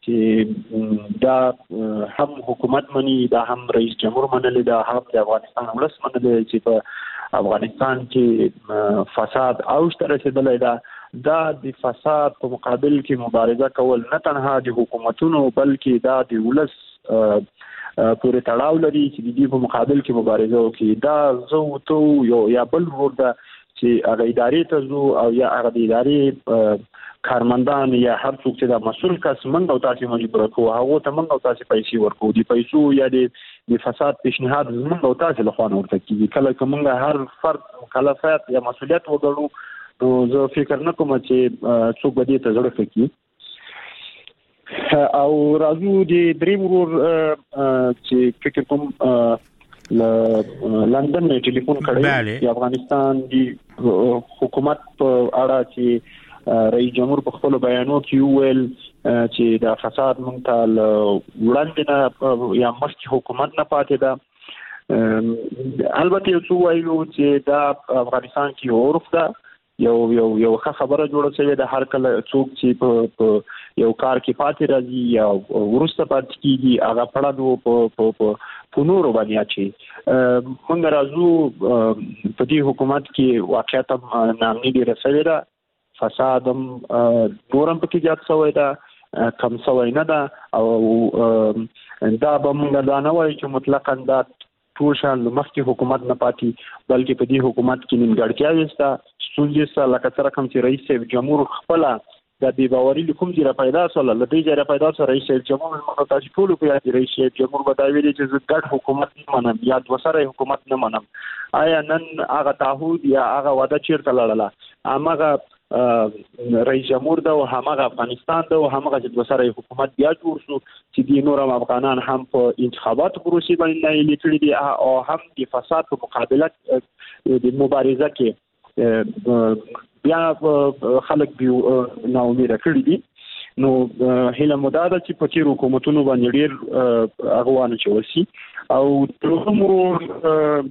چې دا هم حکومت مني، دا هم رئیس جمهور منلی، دا هم د افغانستان ولس منلی چې په افغانستان کې فساد اوج ته رسیدلی ده. دا د فساد په مقابل کې مبارزه کول نه تنها د حکومتونو بلکې دا د ولس پورې تړاو لري چې د دې په مقابل کې مبارزه وکړي. دا زه تو یو یا بل ورور ده چې هغه ادارې ته ځو او یا هغه د ادارې کارمندان یا هر څوک چې دا مسؤل کس موږ او تاسو مجبور کوو هغه ته موږ او تاسو پیسې ورکو. دي پیسو یا د فساد پیشنهاد موږ او تاسو له خوا ورته کیږي. کله چې موږ هر فرد مکلفیت یا مسؤلیت وګړو نو زه فکر نه کوم چې څوک به دې ته ضرورت کوي. او راځو د دریم ورور چې فکر کوم لندن نه ټلیفون کړی د افغانستان د حکومت په اړه چې رئیس جمهور په خپل بیانو کې ویل چې د فساد مونږ ته وړاندې نه یا مخکې حکومت نه پاتې ده. البته یو څه وایو چې دا افغانستان کې عرف ده، یو یو یو ښه خبره جوړه شوې ده. هر کله څوک چې په یو کار کې پاتې راځي یا ورسته پاتې کیږي هغه پړه په په نورو باندې اچي. موږ راځو په دې حکومت کې واقعیت نامني ډېره شوې ده، فسادم نورم پکې زیات شوی ده، کم شوی نه ده. او دا به موږ دا نه وایو چې مطلقاً دا ټول شان مخکې حکومت نه پاتې، بلکې په دې حکومت کې نیمګړتیاوې شته، ستونزې شته. لکه څه رقم چې رئیس صاحب جمهور خپله د بې باوري له کوم ځایه پیدا شوله، له دې ځایه پیدا شوه. رئیس صاحب جمهور موږ تاسو ټولو په یاد رئیس صاحب جمهور به دا ویلي چې زه ګډ حکومت نه منم یا دوه سره حکومت نه منم. آیا نن هغه تعهد یا هغه وعده چیرته لړله؟ هماغه رئیس جمهور ده او هماغه افغانستان ده او هماغه چې دوه سره حکومت بیا جوړ شو چې د نورم افغانان هم په انتخاباتو پروسې باندې ناهیلي کړي دي او هم د فساد په مقابله د مبارزه کې بیا خلک به ناامیده کړي دي. نو هله مداده چې په تیر حکومتونو باندې ډیر اغوانه چوسی او ترمو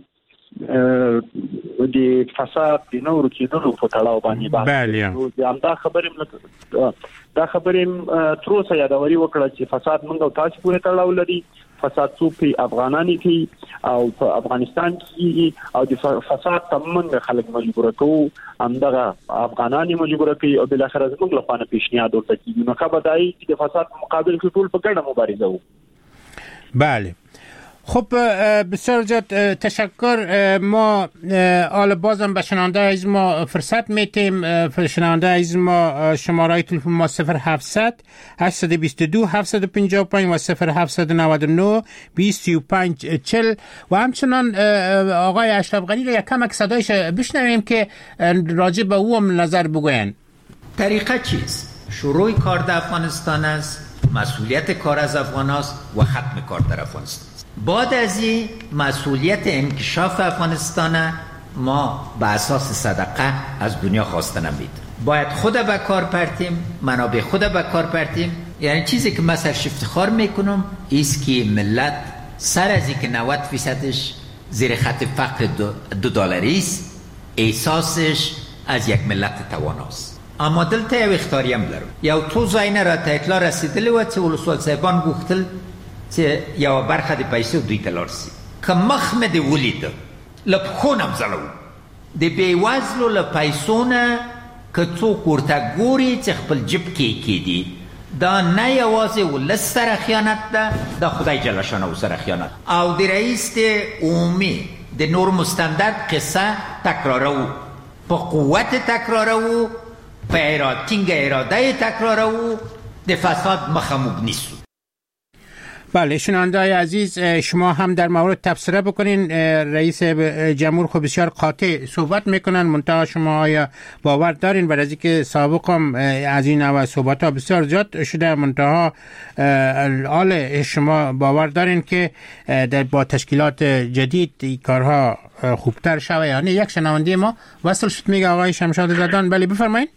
د فساد د نور کېدلو په تړاو باندې باندې دا دا خبرې دا خبرې تر اوسه یادوري وکړه چې فساد موږ او تاسو پورې تړاو لري فساد څو په افغانانو کې او په افغانستان کې او د فساد تمنګ خلک مجبور کوو همدغه افغانانو مجبور کوي او بل اخر زموږ لپاره پیشنهاد ورته کیږي نو خبرداري چې د فساد په مقابل کې ټول په ګډه مبارزه وکړو. بله خب بسیار زیاد تشکر. ما آل بازم به شنونده از ما فرصت میتیم. شنونده از ما شماره تلفن ما صفر هفتصد هشتصد و بیست و دو هفتصد و پنجاه و پنج و صفر هفتصد و نود و نه بیست و پنج چهل و همچنان آقای اشرف غنی رو یک کمک صدایش بشنویم که راجع به او هم نظر بگوین. طریقه چیست؟ شروع کار در افغانستان است، مسئولیت کار از افغان است و ختم کار در افغانستان. بعد از این مسئولیت انکشاف افغانستان ما به اساس صدقه از دنیا خواسته نمید. باید خود به کار پرتیم، منابع خود به کار پرتیم. یعنی چیزی که من سرش افتخار میکنم ایست که ملت سر از این که نود فیصدش زیر خط فقر دو, دو دلاری است، احساسش از یک ملت تواناست. اما دلته یو اختیاریم لرم. یو تو زاینه را تا اطلاع رسیدلی و چې ولسوال صاحبان گفتل چې یو برخه د پیسې دوی ته لارسي که مخ مې دې ولید له پښو نه مځلو د بېوزلو له پیسو نه که څوک ورته ګوري چې خپل جب کې کېدي دا نه یوازې ولس سره خیانت ده د خدای جل شانه سره خیانت او د رئیس عمومي د نور مستندر قصه تکرارو په قوت تکرارو په اراده ټینګه اراده تکرارو د فساد مخموب نیست. بله شنونده‌های عزیز شما هم در مورد تبصره بکنین. رئیس جمهور خب بسیار قاطع صحبت میکنن منتها شما آیا باور دارین بعد از اینکه سابق هم از این نوع صحبت ها بسیار زیاد شده منتها حال شما باور دارین که در با تشکیلات جدید این کارها خوبتر شوه یا نه؟ یک شنونده ما وصل شد میگه آقای شمشاد زدان. بله بفرمایید.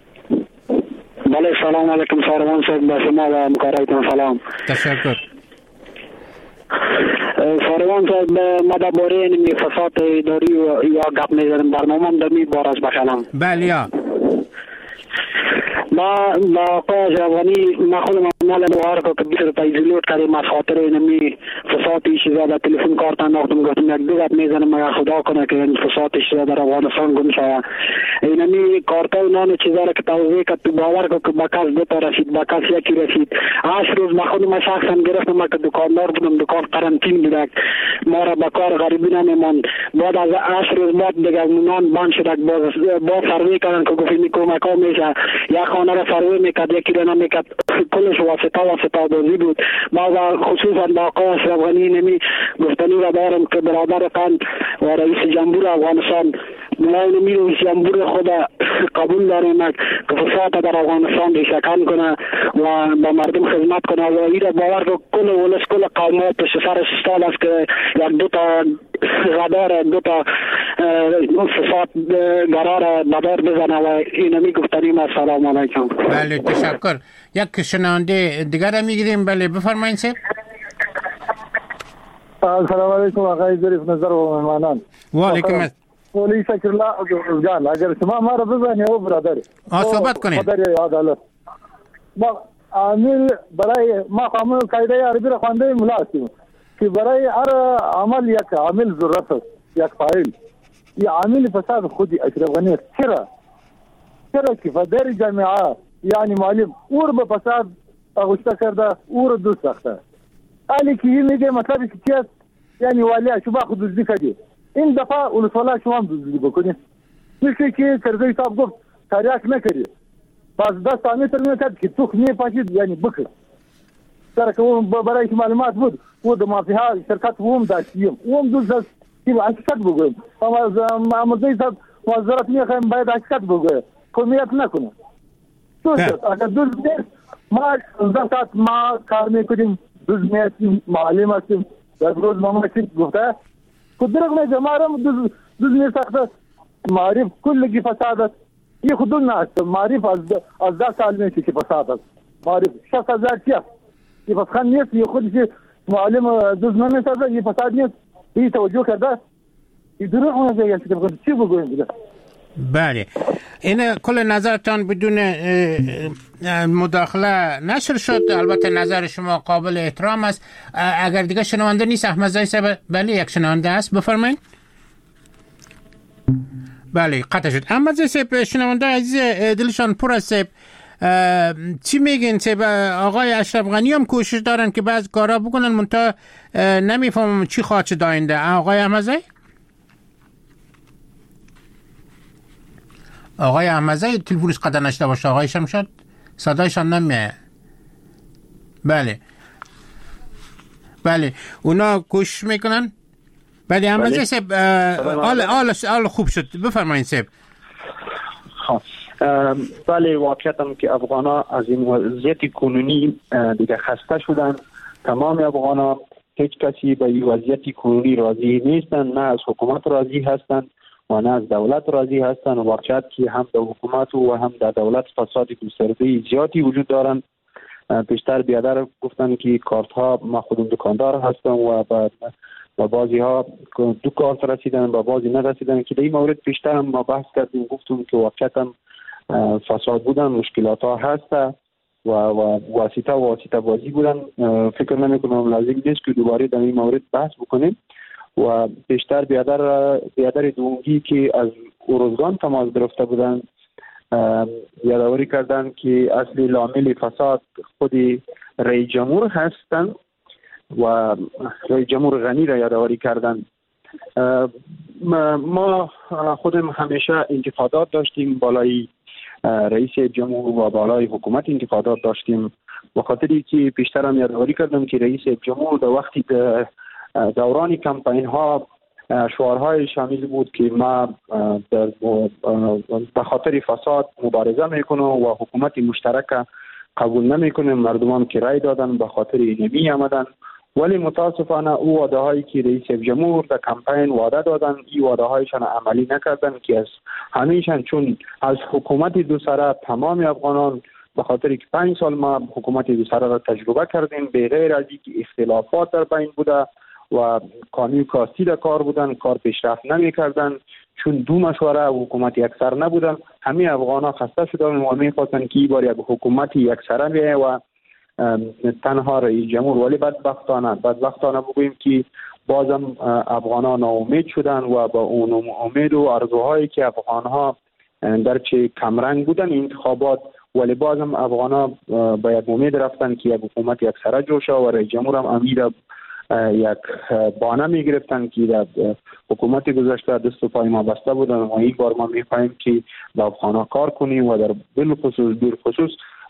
بله سلام علیکم ساروان صاحب با شما و مکارایتون سلام. تشکر. ساروان صاحب ما درباره این فساد اداری یا گپ میزنم برنامه هم دمی بار از بخلم. بله یا ما با آقای اشرف غنی ما خودم مال دوار کو که بیست روپای زیلوت کردیم از خاطر اینمی فسادش زیاده تلفن کارت انداختم گفتم یک دو گپ میزنم مگر خدا کنه که این فسادش زیاده در افغانستان گم شود. اینمی کارت و نان چیزا را که توضیح کرد تو باور کو که با کس دو تا رسید با کس یکی رسید. هشت روز ما خودم شخصا گرفتم ما که دکاندار بودم دکان قرنطین بود ما را با کار غریبی نمیماند. بعد از هشت روز بعد دیگه نان بند شد باز باز سروی کردن که گفتیم کمک ها میشه یا خانه را سروی میکرد یکی را نمیکرد کلش واسطه واسطه بازی بود. ما خصوصا با آقای اشرف غنی نمی گفتنی را دارم که برادر قند و رئیس جمهور افغانستان ملاین می رئیس جمهور خود قبول داریم که فساد در افغانستان ریشه‌کن کنه و با مردم خدمت کنه و این را باور که کل ولس کل قومات پشت سر استال است که یک دو تا غدار دو تا فساد قرار بدار بزنه و اینمی گفتنی ما. سلام علیکم. بله تشکر. یک شنونده دیگر میگیریم. بله بفرمایید سر. سلام علیکم آقای ظریف نظر و مهمانان. و علیکم السلام. ولی شکر الله روزگان اگر شما ما را بزنید او برادر آ صحبت کنید. برادر عدالت ما عامل برای ما قانون قاعده عربی را خوانده مولا هستیم که برای هر عمل یک عامل ضرورت است یک فاعل. این عامل فساد خودی اشرف غنی چرا چرا که فدر جامعه یعنی معلم اور به فساد اغوشته کرده اور دوست ساخته علی که این میگه مطلبی که چیست یعنی والی شما خود دزدی کردی این دفعه ولسوالا شما هم دزدی بکنید مثل که کرزی صاحب گفت تریاک نکردی باز دست آمیتر میکرد که توخ میپاشید یعنی بکر سر که اون برای که معلومات بود او در مافیها شرکت اوم داشتیم اوم دوست که حقیقت بگویم اما مرزی صاحب موظرت میخوایم باید حقیقت بگویم کمیت نکنه دوست اگر دوست نیست ما شانزده ساعت ما کار میکنیم دوست میستیم معلم هستیم در روز ما ماشید گفته که درق میگه ما را دوست میساخته معرف کلگی فساد است این خودون نهست معرف از ده سال میشه که فساد است معرف شخص ذاتیه یه فسخان نیست یه خودش معلم دزمن میسازه یه فساد نیست این توجه کرده این دروغ اون زیاد که بگم چی بگویم دیگه. بله این کل نظرتان بدون مداخله نشر شد. البته نظر شما قابل احترام است. اگر دیگه شنونده نیست احمد زایی صاحب، بله یک شنونده است، بفرمایید. بله قطع شد. احمد زایی صاحب شنونده عزیز دلشان پر است. چی میگین صاحب؟ آقای اشرف غنی هم کوشش دارن که بعض کارا بکنن منتها نمیفهمم چی خواهد شد آینده. آقای احمد زایی آقای احمدزایی تلفنش قطع نشده باشه. آقای شمشاد صدایشان نمیاد. بله بله اونا کوشش میکنن. بله احمدزایی صاحب آل آل آل خوب شد، بفرمایید صاحب. بله واقعا که افغانا از این وضعیت کنونی دیگه خسته شدن. تمام افغانا هیچ کسی به این وضعیت کنونی راضی نیستن، نه از حکومت راضی هستند و نه از دولت راضی هستند. واقعیت که هم در حکومت و هم در دولت فساد گسترده زیادی وجود دارند. پیشتر بیادر گفتن که کارت ها ما خودم دکاندار هستم و با و بعضی ها دو کارت رسیدن و بعضی نرسیدن که در این مورد پیشتر هم ما بحث کردیم، گفتم که واقعیت فساد بودن، مشکلات ها هست و و واسطه و واسطه بازی بودن. فکر نمی کنم لازم نیست که دوباره در این مورد بحث بکنیم. و بیشتر بیادر بیادر دونگی که از اوروزگان تماس گرفته بودن یادآوری کردن که اصلی لامل فساد خود رئیس جمهور هستند و رئیس جمهور غنی را یادآوری کردن. ما خودم همیشه انتقادات داشتیم بالای رئیس جمهور و بالای حکومت انتقادات داشتیم، به خاطری که پیشتر هم یادآوری کردم که رئیس جمهور در وقتی دوران کمپین ها شعارهای شامل بود که ما به خاطر فساد مبارزه میکنم و حکومت مشترک قبول نمیکنیم. مردمان که رای دادن به خاطر نمی آمدن، ولی متاسفانه او وعده هایی که رئیس جمهور در کمپین وعده دادن این وعده هایشان عملی نکردن که از همیشان چون از حکومت دو سره تمام افغانان به خاطر که پنج سال ما حکومت دو سره را تجربه کردیم، به غیر از اینکه اختلافات در بین بوده و قانون کاستی در کار بودن، کار پیشرفت نمی کردن چون دو مشوره حکومت یکسر نبودن. همه افغان ها خسته شدن و می خواستن که بار یک حکومت یکسره بیایه و تنها رئیس جمهور. ولی بدبختانه بدبختانه بگوییم که بازم افغان ها ناامید شدن و با اون امید و آرزوهایی که افغان ها در چه کمرنگ بودن انتخابات، ولی بازم افغان ها با یک امید رفتن که یک حکومت یکسره جوشه و رئیس جمهور هم امیر یک بانه می گرفتن که در حکومت گذشته دست و پای ما بسته بودن و این بار ما می خواهیم که با افغان کار کنیم و در بالخصوص دور خصوص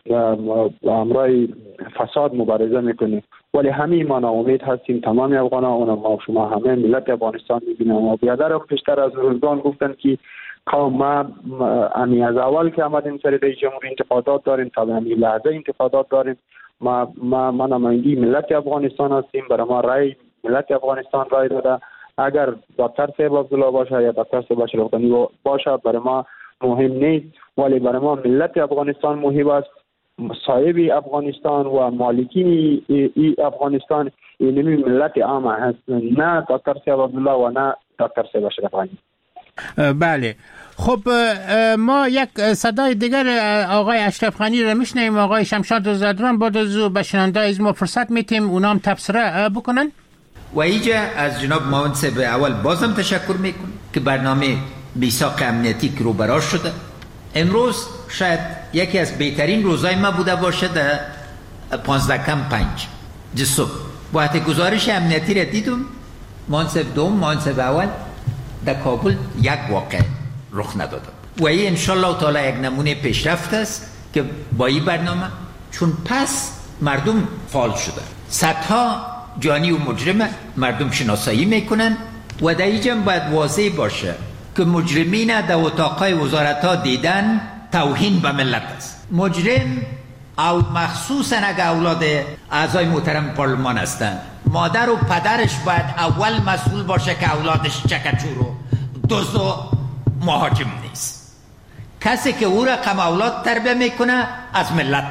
امرای فساد مبارزه میکنیم. ولی همه ما ناامید هستیم، تمام افغان ها، ما شما همه ملت افغانستان میبینیم و بیادر پیشتر از روزگان گفتن که قوم ما امی از اول که آمدیم سر رئیس جمهور انتقادات داریم، تا به همین لحظه انتقادات داریم. ما ما ما نمایندگی ملت افغانستان هستیم، برای ما رای ملت افغانستان رای داده. اگر دکتر صاحب عبدالله باشه یا دکتر صاحب اشرف غنی باشه برای ما مهم نیست، ولی برای ما ملت افغانستان مهم است. صاحب افغانستان و مالکین ای افغانستان اینمی ملت عام هست، نه دکتر صاحب عبدالله و نه دکتر صاحب اشرف غنی. بله خب ما یک صدای دیگر آقای اشرف غنی را میشنیم. آقای شمشاد زدران بعد از او به شنونده از ما فرصت میتیم اونام تبصره بکنن. و اینجا از جناب معاون صاحب اول بازم تشکر میکنم که برنامه میثاق امنیتی که رو براش شده. امروز شاید یکی از بهترین روزای ما بوده باشه در پانزده کم پنج جسوب. وقتی گزارش امنیتی را دیدم معاون صاحب دوم معاون صاحب اول در کابل یک واقع رخ نداده و این انشالله تعالی یک نمونه پیشرفت است که با این برنامه چون پس مردم فعال شده، صدها جانی و مجرم مردم شناسایی میکنن و در اینجا باید واضح باشه که مجرمین در اتاقای وزارت ها دیدن توهین به ملت است. مجرم او مخصوصا اگر اولاد اعضای محترم پارلمان هستند، مادر و پدرش باید اول مسئول باشه که اولادش چکچور و دزد و مهاجم نیست. کسی که او رقم اولاد تربیه میکنه از ملت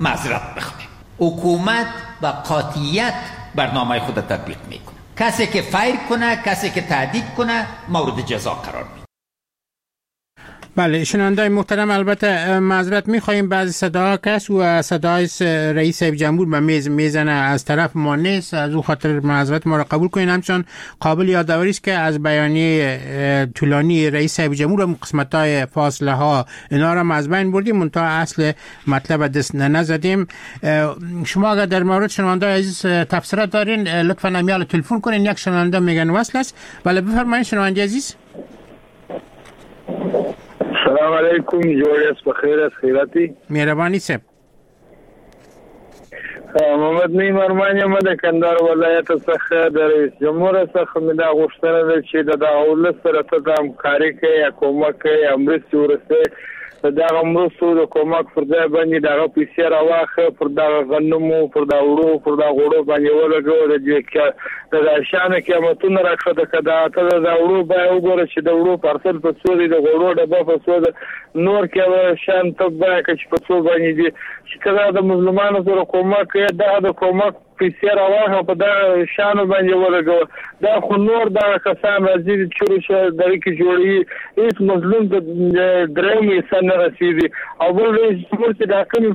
معذرت بخوایم. حکومت با قاطعیت برنامه خود تطبیق میکنه. کسی که فیر کنه، کسی که تهدید کنه مورد جزا قرار میده. بله شنوندای محترم، البته معذرت میخواهیم بعضی صداها کس و صدای رئیس جمهور به میز میزنه از طرف ما نیست، از او خاطر معذرت ما را قبول کنین. همچنان قابل یادآوری است که از بیانیه طولانی رئیس جمهور و قسمت‌های فاصله ها اینا را از بین بردیم، منتها اصل مطلب دست نزدیم. شما اگر در مورد شنوندای عزیز تفسیرات دارین لطفاً امیال تلفن کنین. یک شنونده میگن وصل است. بله بفرمایید شنونده عزیز. سلام علیکم، جوړ یاست، بخیر است، خیراتی؟ مهرباني صاحب. محمد نعیم ارمان یم د کندهار ولایت څخه د رئیس جمهور څخه مې دا غوښتنه ده چې د دولت سره ته همکاري کوي یا کومک کوي یا مرستې ورسوي. دا مرستو د کومک پر ځای باندې دا پیسې راواخه پر دا غنمو پر دا وړو پر دا غوړو باندې ولګو د دې د شانه قیمتونه راکړه کدا ته دا وړو به وګوره چې د وړو پارسل په څو دي، د غوړو ډبه په څو ده، نور کې شان ته به چې په څو باندې دي چې کله د مسلمانانو سره کومک کوي دا د کومک پیسې راواخه په دا شانو باندې ولګو. دا خو نور دا کسان راځي چې ورشه د کې جوړي هیڅ مظلوم د درېمې سن رسیدي او بل رئیس جمهور چې دا کوم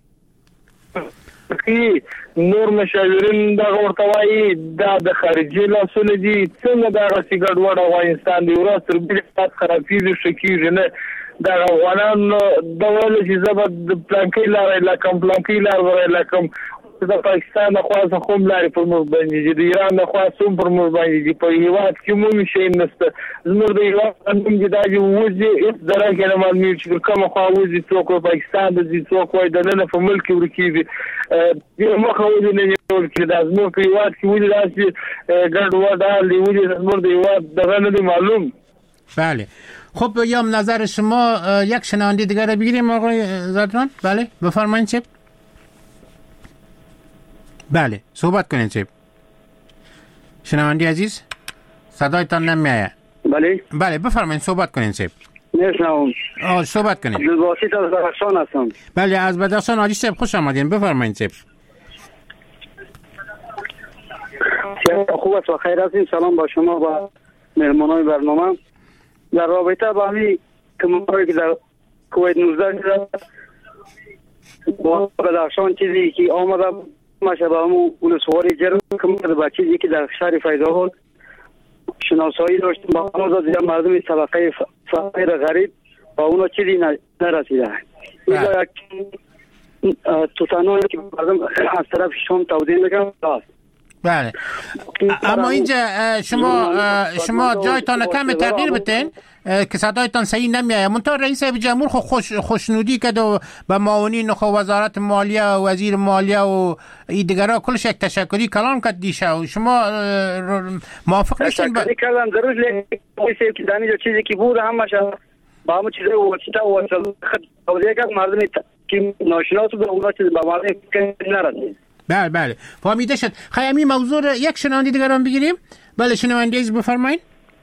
کی نور مشاورین دا ورته وایي دا د خارجي لاسونه دي، څنګه دا راسي ګډوډ افغانستان دی ورځ تر بلې سات خرابېږي شکیږي نه. دا افغانان د ول چې زبد پلانکی لارې لکم پلانکی لارې لکم د پاکستان خو ځه کوم لارې پر موږ باندې دي، ایران خو څوم پر موږ باندې دي، په هیواد کې مو شي نشته. زموږ د هیواد قانون کې دا چې وځي هیڅ درکه نه معلومه چې کوم خو وځي څوک پاکستان د دې څوک وای د نه په ملک ورکیږي دغه مخه وځي نه ټول کې د زموږ په هیواد کې وځي داسې ګډ وډال دی وځي زموږ د هیواد دغه نه معلوم. بله خب یا نظر شما یک شنونده دیگر رو بگیریم آقای زادران. بله بفرمایید چه. بله صحبت کنید چه. شنونده عزیز صدایتان نمیآید. بله بله بفرمایید صحبت کنید چه. نشنوم. آه صحبت کنید. عبدالباسط از بدخشان هستم. بله از بدخشان عالی صاحب خوش آمدین، بفرمایید چه. خوب است و خیر هستیم. سلام با شما و مهمانان برنامه. در رابطه با همین کماری که در کویت نوزده شده با بدخشان چیزی که آمده مشابه همون اولسواری جرم کمار با چیزی که در شهر فیض‌آباد شناسایی داشتیم با همون زیاد مردم طبقه فقیر غریب با اونا چیزی نرسیده. اینجا یک توتانایی که مردم از طرف شام تودین میکنن است. بله اما اینجا شما شما جایتان کم تغییر بتین که صدایتان صحیح نمیاد. منتها رئیس جمهور خو خوش خوشنودی کرد و به معاونین خو وزارت مالیه و وزیر مالیه و این دیگرها کلش یک تشکری کلام کرد دیشه و شما موافق نیستین؟ تشکری کردم ضرور لیکن که دانی جو چیزی که بود همش با همون چیزی واسطه واسطه توضیح کرد مردم که ناشناس بود اونها چیزی با مردم نرسید. بله بله فهمیده شد. خیلی موضوع یک شنونده دیگران بگیریم. بله شنونده ایز بفرمایید.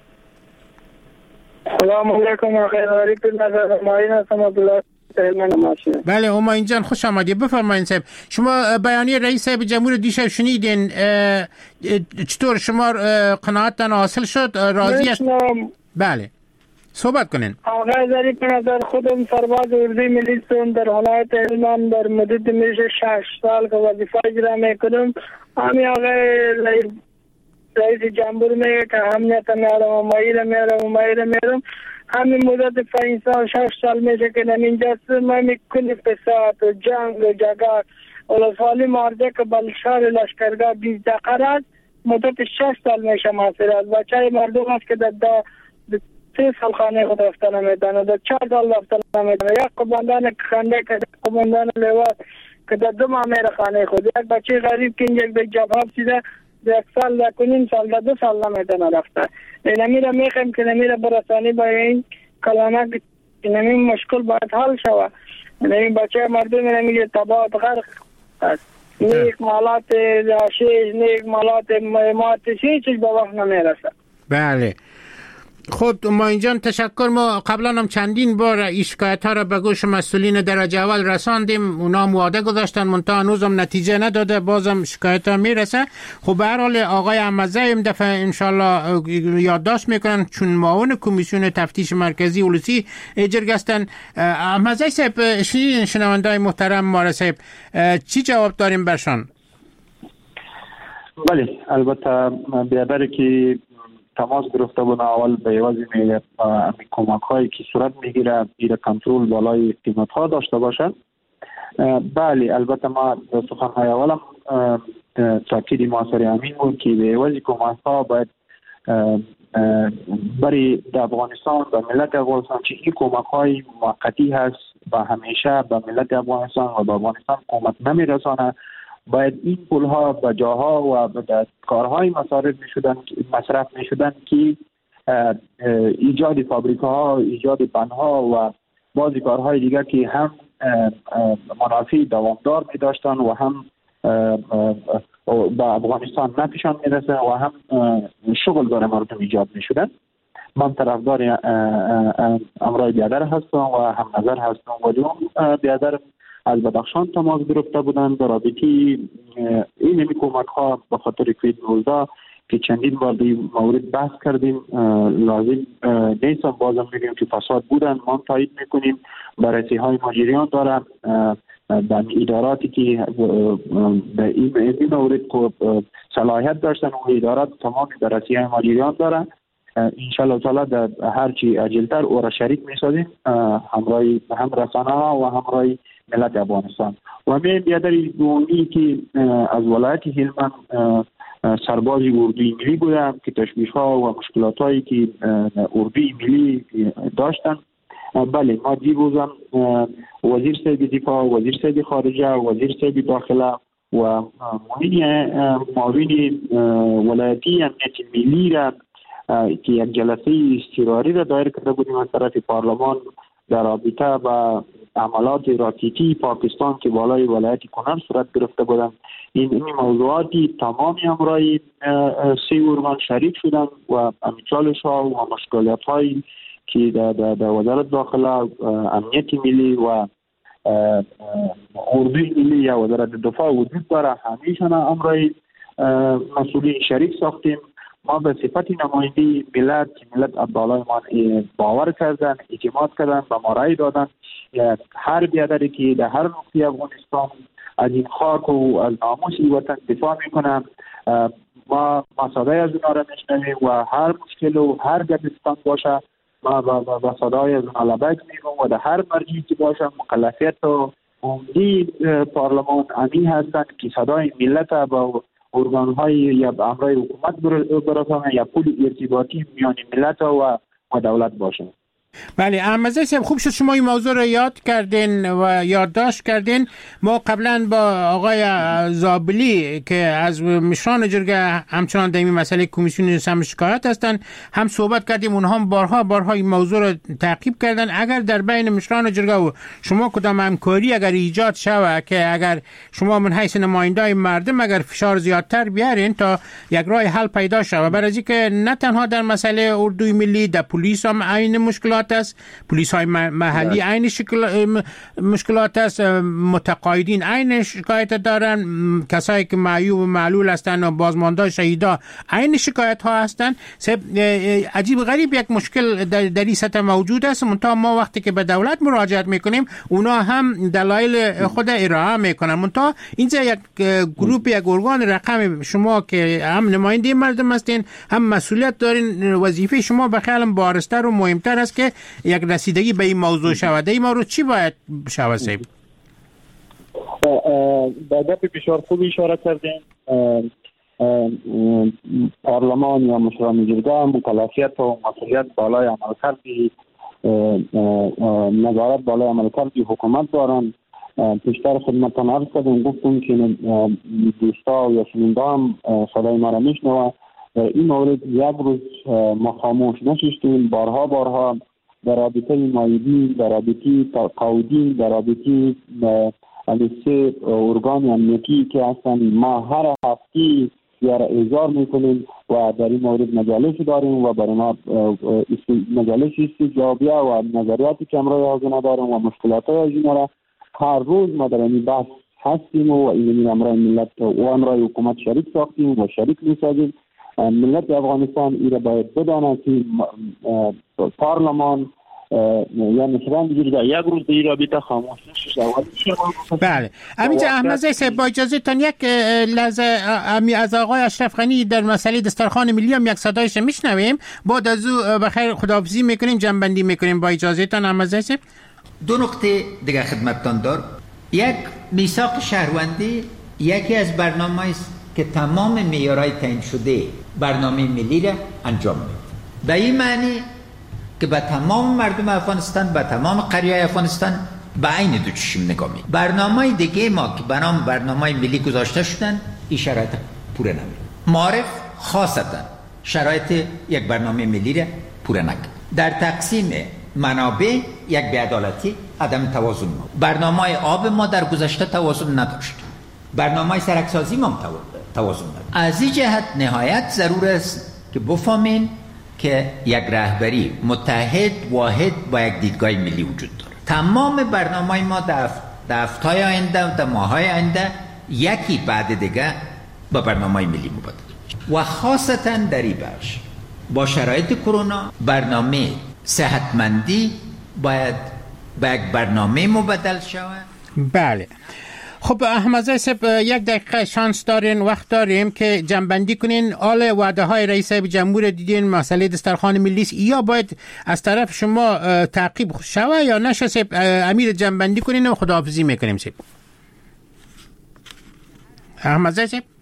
سلام علیکم و خیلی پر نظر ماین هستم عبدالله تهران ماشین. بله اوماین جان خوش آمدید، بفرمایید صاحب. شما بیانیه رئیس جمهور دیشب شنیدین، چطور شما قناعتتان حاصل شد؟ راضی است؟ بله صحبت کنین. آقای ظریف به نظر خودم سرباز اردوی ملی هستم، در ولایت هلمند در مدت میشه شش سال که وظیفه اجرا میکنم. همین آقای رئیس جمهور میگه که امنیت میارم و مایل میارم و مایل میارم. همین مدت پنج سال شش سال میشه که نمینجا هستم. همین کل فساد و جنگ و جگار ولسوالی مارده که بلشار لشکرگاه بیست دقیقه مدت شش سال میشه محاصره است. بچه مردم است که در سه سال خانه خود رفتن نمیدانه، در چهار سال رفتن نمیدانه. یک قماندان خنده که قماندان لواء که در دو ماه میره خانه خود. یک بچه غریب که اینجا به جبهه سیده یک سال یک کنیم سال در دو سال نمیدانه رفته. نمیره میخیم که نمیره برسانی با این کلانه که نمیم مشکل باید حل شوه. نمیم بچه مردم نمیگه تباہ غرق است. نیک مالات راشیش، نیک مالات مهمات، هیچ چیز به وقت نمیرسه. بله خب ما اینجا تشکر. ما قبلا هم چندین بار این شکایت ها را به گوش مسئولین درجه اول رساندیم، اونا مواده گذاشتن منتها هنوزم نتیجه نداده، بازم شکایت ها میرسه. خب به هر حال آقای احمدزی این دفعه انشالله یادداشت میکنن چون معاون کمیسیون تفتیش مرکزی ولسی جرگ هستن. احمدزی صاحب، شنوندای محترم ماره صاحب، چی جواب داریم برشان؟ بله، البته بیادر که تماس گرفته بودن اول به عوضی میگه کمک هایی که صورت میگیره ایره کنترل بالای قیمت ها داشته باشد. بله، البته ما سخن های اولم تاکید ما سر همین بود که به عوضی کمک ها باید برای افغانستان و ملت افغانستان چه این کمک های موقتی هست و همیشه به ملت افغانستان و به افغانستان کمک نمیرسانه، باید این پول ها به جاها و به کارهای مصارف می شدن مصرف می شدن که ایجاد فابریکاها، ایجاد بنها و بعضی کارهای دیگر که هم منافع دوامدار می داشتن و هم به افغانستان نفعشان می رسه و هم شغل برای مردم ایجاد می شدن. من طرفدار امرای بیادر هستم و هم نظر هستم و دوم بیادر از بدخشان تماس گرفته بودند در رابطه این همی کمک ها به خاطر کووید نوزده که چندین بار در مورد بحث کردیم. لازم نیست بازم میگیم که فساد بودن، ما تایید میکنیم. بررسی های ماجریان دارن در اداراتی که به این مورد صلاحیت داشتن و ادارات تمام بررسی های ماجریان دارن. انشالله تعالی در هرچی عجلتر او را شریک میسازیم همراه هم رسانه ها و همراه ملت افغانستان. و همین بیادر دومی که از ولایت هلمند سرباز اردوی ملی بودم که تشویش ها و مشکلات هایی که اردوی ملی داشتن. بله، ما دیروزم وزیر صاحب دفاع، وزیر صاحب خارجه، وزیر صاحب داخله و معاون ولایتی امنیت ملی را که یک جلسه اضطراری را دایر کرده بودیم از طرف پارلمان در رابطه با عملات راکتی پاکستان که بالای ولایت کنر صورت گرفته بودند. این این موضوعاتی تمامی امرای سه ارگان شریک شدند و امیچالش ها و مشکلات هایی که در در وزارت داخله، امنیت ملی و اردوی ملی یا وزارت دفاع وجود داره، همیشان امرای مسئولین شریک ساختیم. ما به صفت نماینده ملت ملت بالای ما باور کردن، اعتماد کردن، به ما رای دادن. هر بیادری که در هر نقطه افغانستان از این خاک و از ناموس وطن دفاع میکنن، ما ما صدای از اونا را میشنویم و هر مشکل و هر گرفتان باشه ما با صدای از اونا لبک میگم و در هر مرجعی که باشه مکلفیت و عمدی پارلمان امین هستند که صدای ملت با ارگان های یا امرای حکومت برسانه یا پول ارتباطی میان ملت و دولت باشه. بله، احمدزی صاحب، خوب شد شما این موضوع رو یاد کردین و یادداشت کردین. ما قبلا با آقای زابلی که از مشران جرگه همچنان در این مسئله کمیسیون سم شکایت هستن هم صحبت کردیم. اونها هم بارها بارها این موضوع رو تعقیب کردن. اگر در بین مشران جرگه و شما کدام همکاری اگر ایجاد شود که اگر شما من حیث نمایندای مردم اگر فشار زیادتر بیارین تا یک راه حل پیدا شود، برای اینکه نه تنها در مسئله اردوی ملی، در پلیس هم عین مشکلات است، پلیس های محلی عین مشکلات است، متقاعدین عین شکایت دارن، کسایی که معیوب و معلول هستند و بازمانده شهیدا عین شکایت ها هستند. عجیب غریب یک مشکل در, در این سطح موجود است. منتها ما وقتی که به دولت مراجعت میکنیم اونا هم دلایل خود ارائه میکنن. منتها اینجا یک گروپ یک ارگان رقم شما که هم نماینده مردم هستین هم مسئولیت دارین، وظیفه شما به خیالم بارستر و مهمتر است که یک رسیدگی به این موضوع شود. این موضوع چی باید شود صاحب؟ به دفع فشار خوب اشاره کردین. پارلمان یا مشران جرگه مکلفیت و مسئولیت بالای عملکرد نظارت بالای عملکرد حکومت دارن. پیشتر خدمتتان عرض کردم گفتم که دوستا یا شنونده هم صدای ما را میشنوه. این مورد یک روز ما خاموش نشستیم. بارها بارها در رابطه مایدی، در رابطه تقاعدی، در رابطه سه ارگان امنیتی که هستن ما هر هفته بسیار ایجار میکنیم و در این مورد مجالس داریم و برای ما مجالس استجابیه و نظریاتی که امروز حاضر داریم و مشکلات های را هر روز ما در این بحث هستیم و این امروز ملت و امروز حکومت شریک ساختیم و شریک میسازیم. ملت افغانستان ایره باید بدانه که پارلمان یا مثلا بگیرید یک روز به این رابطه خاموش شد. بله همینجا احمد زی صاحب با اجازه تان یک لحظه از آقای اشرف غنی در مسئله دسترخوان ملی هم یک صدایش میشنویم، بعد از او بخیر خداحافظی میکنیم، جنبندی میکنیم با اجازه تان احمد زی صاحب. دو نکته دیگه خدمتتان دار. یک، میثاق شهروندی یکی از برنامه است که تمام معیارهای تعیین شده برنامه ملی را انجام میده. به این معنی که به تمام مردم افغانستان، به تمام قریه افغانستان به عین دو چشم نگاه می‌کنیم. برنامه‌های دیگه ما که به نام برنامه‌های ملی گذاشته شدن این شرایط پوره نمی‌کنه. معارف خاصتا شرایط یک برنامه ملی را پوره نکرد. در تقسیم منابع یک بی‌عدالتی، عدم توازن ما. برنامه‌های آب ما در گذشته توازن نداشت. برنامه‌های سرکسازی ما توازن نداشت. از این جهت نهایت ضرور است که بفهمین که یک رهبری متحد واحد با یک دیدگاه ملی وجود داره. تمام برنامه‌های ما در هفته‌های آینده و در ماه‌های آینده یکی بعد دیگه با برنامه‌های ملی مبادله و خاصتاً در این بخش با شرایط کرونا برنامه صحتمندی باید به یک برنامه مبادله شود. بله. خب احمد زی صاحب یک دقیقه شانس دارین، وقت داریم که جنبندی کنین آل وعده های رئیس جمهور دیدین مسئله دسترخوان ملی است یا باید از طرف شما تعقیب شوه یا نشه صاحب؟ امیر جنبندی کنین و خداحافظی میکنیم صاحب. احمد زی صاحب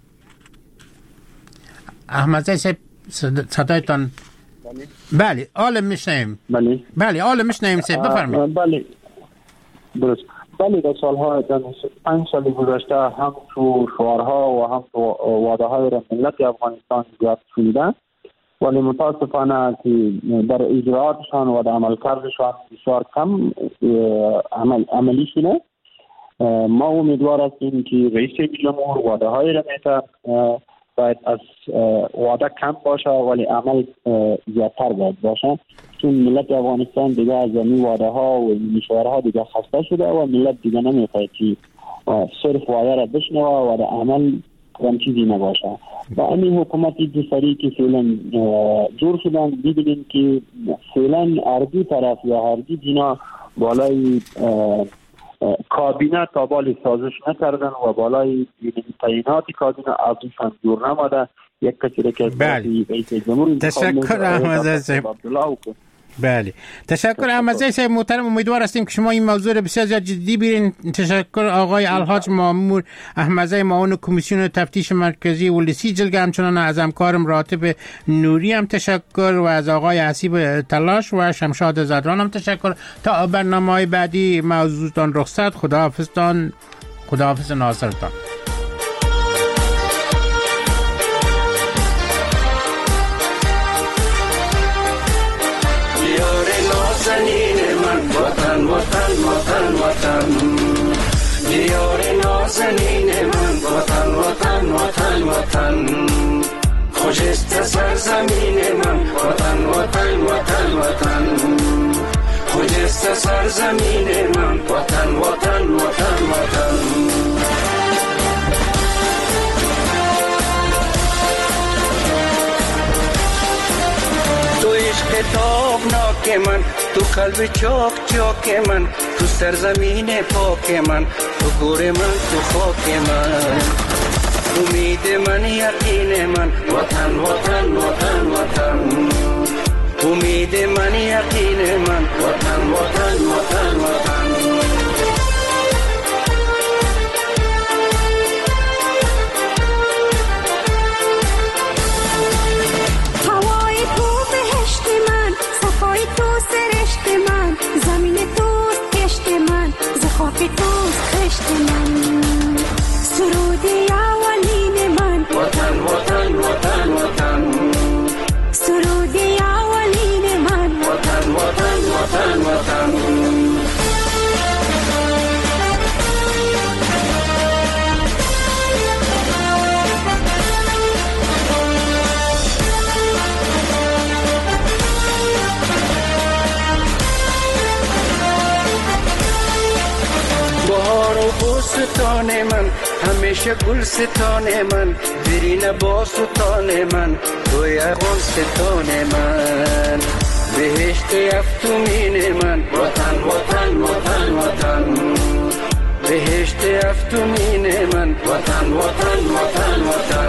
احمد زی صاحب صدایتان بله آل میشنیم. بله بله آل میشنیم صاحب بفرمایید. بله درست. بله در سالها در پنج سال گذشته هم تو شعارها و هم تو وعده های را ملت افغانستان زیاد شنیدن، ولی متاسفانه که در اجراعاتشان و در عملکردشان بسیار کم عمل عملی شده. ما امیدوار هستیم که رئیس جمهور وعده های را میته باید از وعده کم باشه ولی عمل زیادتر باید باشه، چون ملت افغانستان دیگه از این وعده ها و مشاوره ها دیگه خسته شده و ملت دیگه نمیخواد که صرف وعده را بشنوه و در عمل کدام چیزی نباشه. با این حکومت دسری که فعلا جور شدن دیدیم که فعلا اردی طرف یا اردی دینا بالای کابینه تا بالی سازش نکردن و بالای تعیینات کابینه ازشان جور نماده. یک کسی که رئیس جمهور تشکر احمد زی بله تشکر احمد زی صاحب محترم. امیدوار هستیم که شما این موضوع رو بسیار زیاد جدی بگیرین. تشکر آقای الحاج مامور احمد زی معاون کمیسیون تفتیش مرکزی ولسی جلگه، همچنان از همکارم راتب نوری هم تشکر و از آقای حسیب تلاش و شمشاد زدران هم تشکر. تا برنامه‌های بعدی موضوعتان رخصت. خداحافظتان، خداحافظ ناصرتان. وطن وطن وطن وطن دیار نازنین من وطن وطن وطن وطن خوشست سرزمین من وطن وطن وطن وطن خوشست سرزمین من وطن وطن وطن وطن تو عشق تابناک من، تو قلب چاک چاک من، تو سرزمین پاک من، تو گور من، تو خاک من، امید من یقین من وطن وطن وطن وطن امید من یقین من وطن وطن وطن وطن خاک توست خشت من سرودی اولین من وطن وطن وطن وطن سرودی اولین من وطن وطن وطن وطن جان من، همیشه گل ستان من، برین با ستان من، توی گل ستان من. بهشت افتومین من، وطن وطن وطن وطن. بهشت افتومین من، وطن وطن وطن وطن.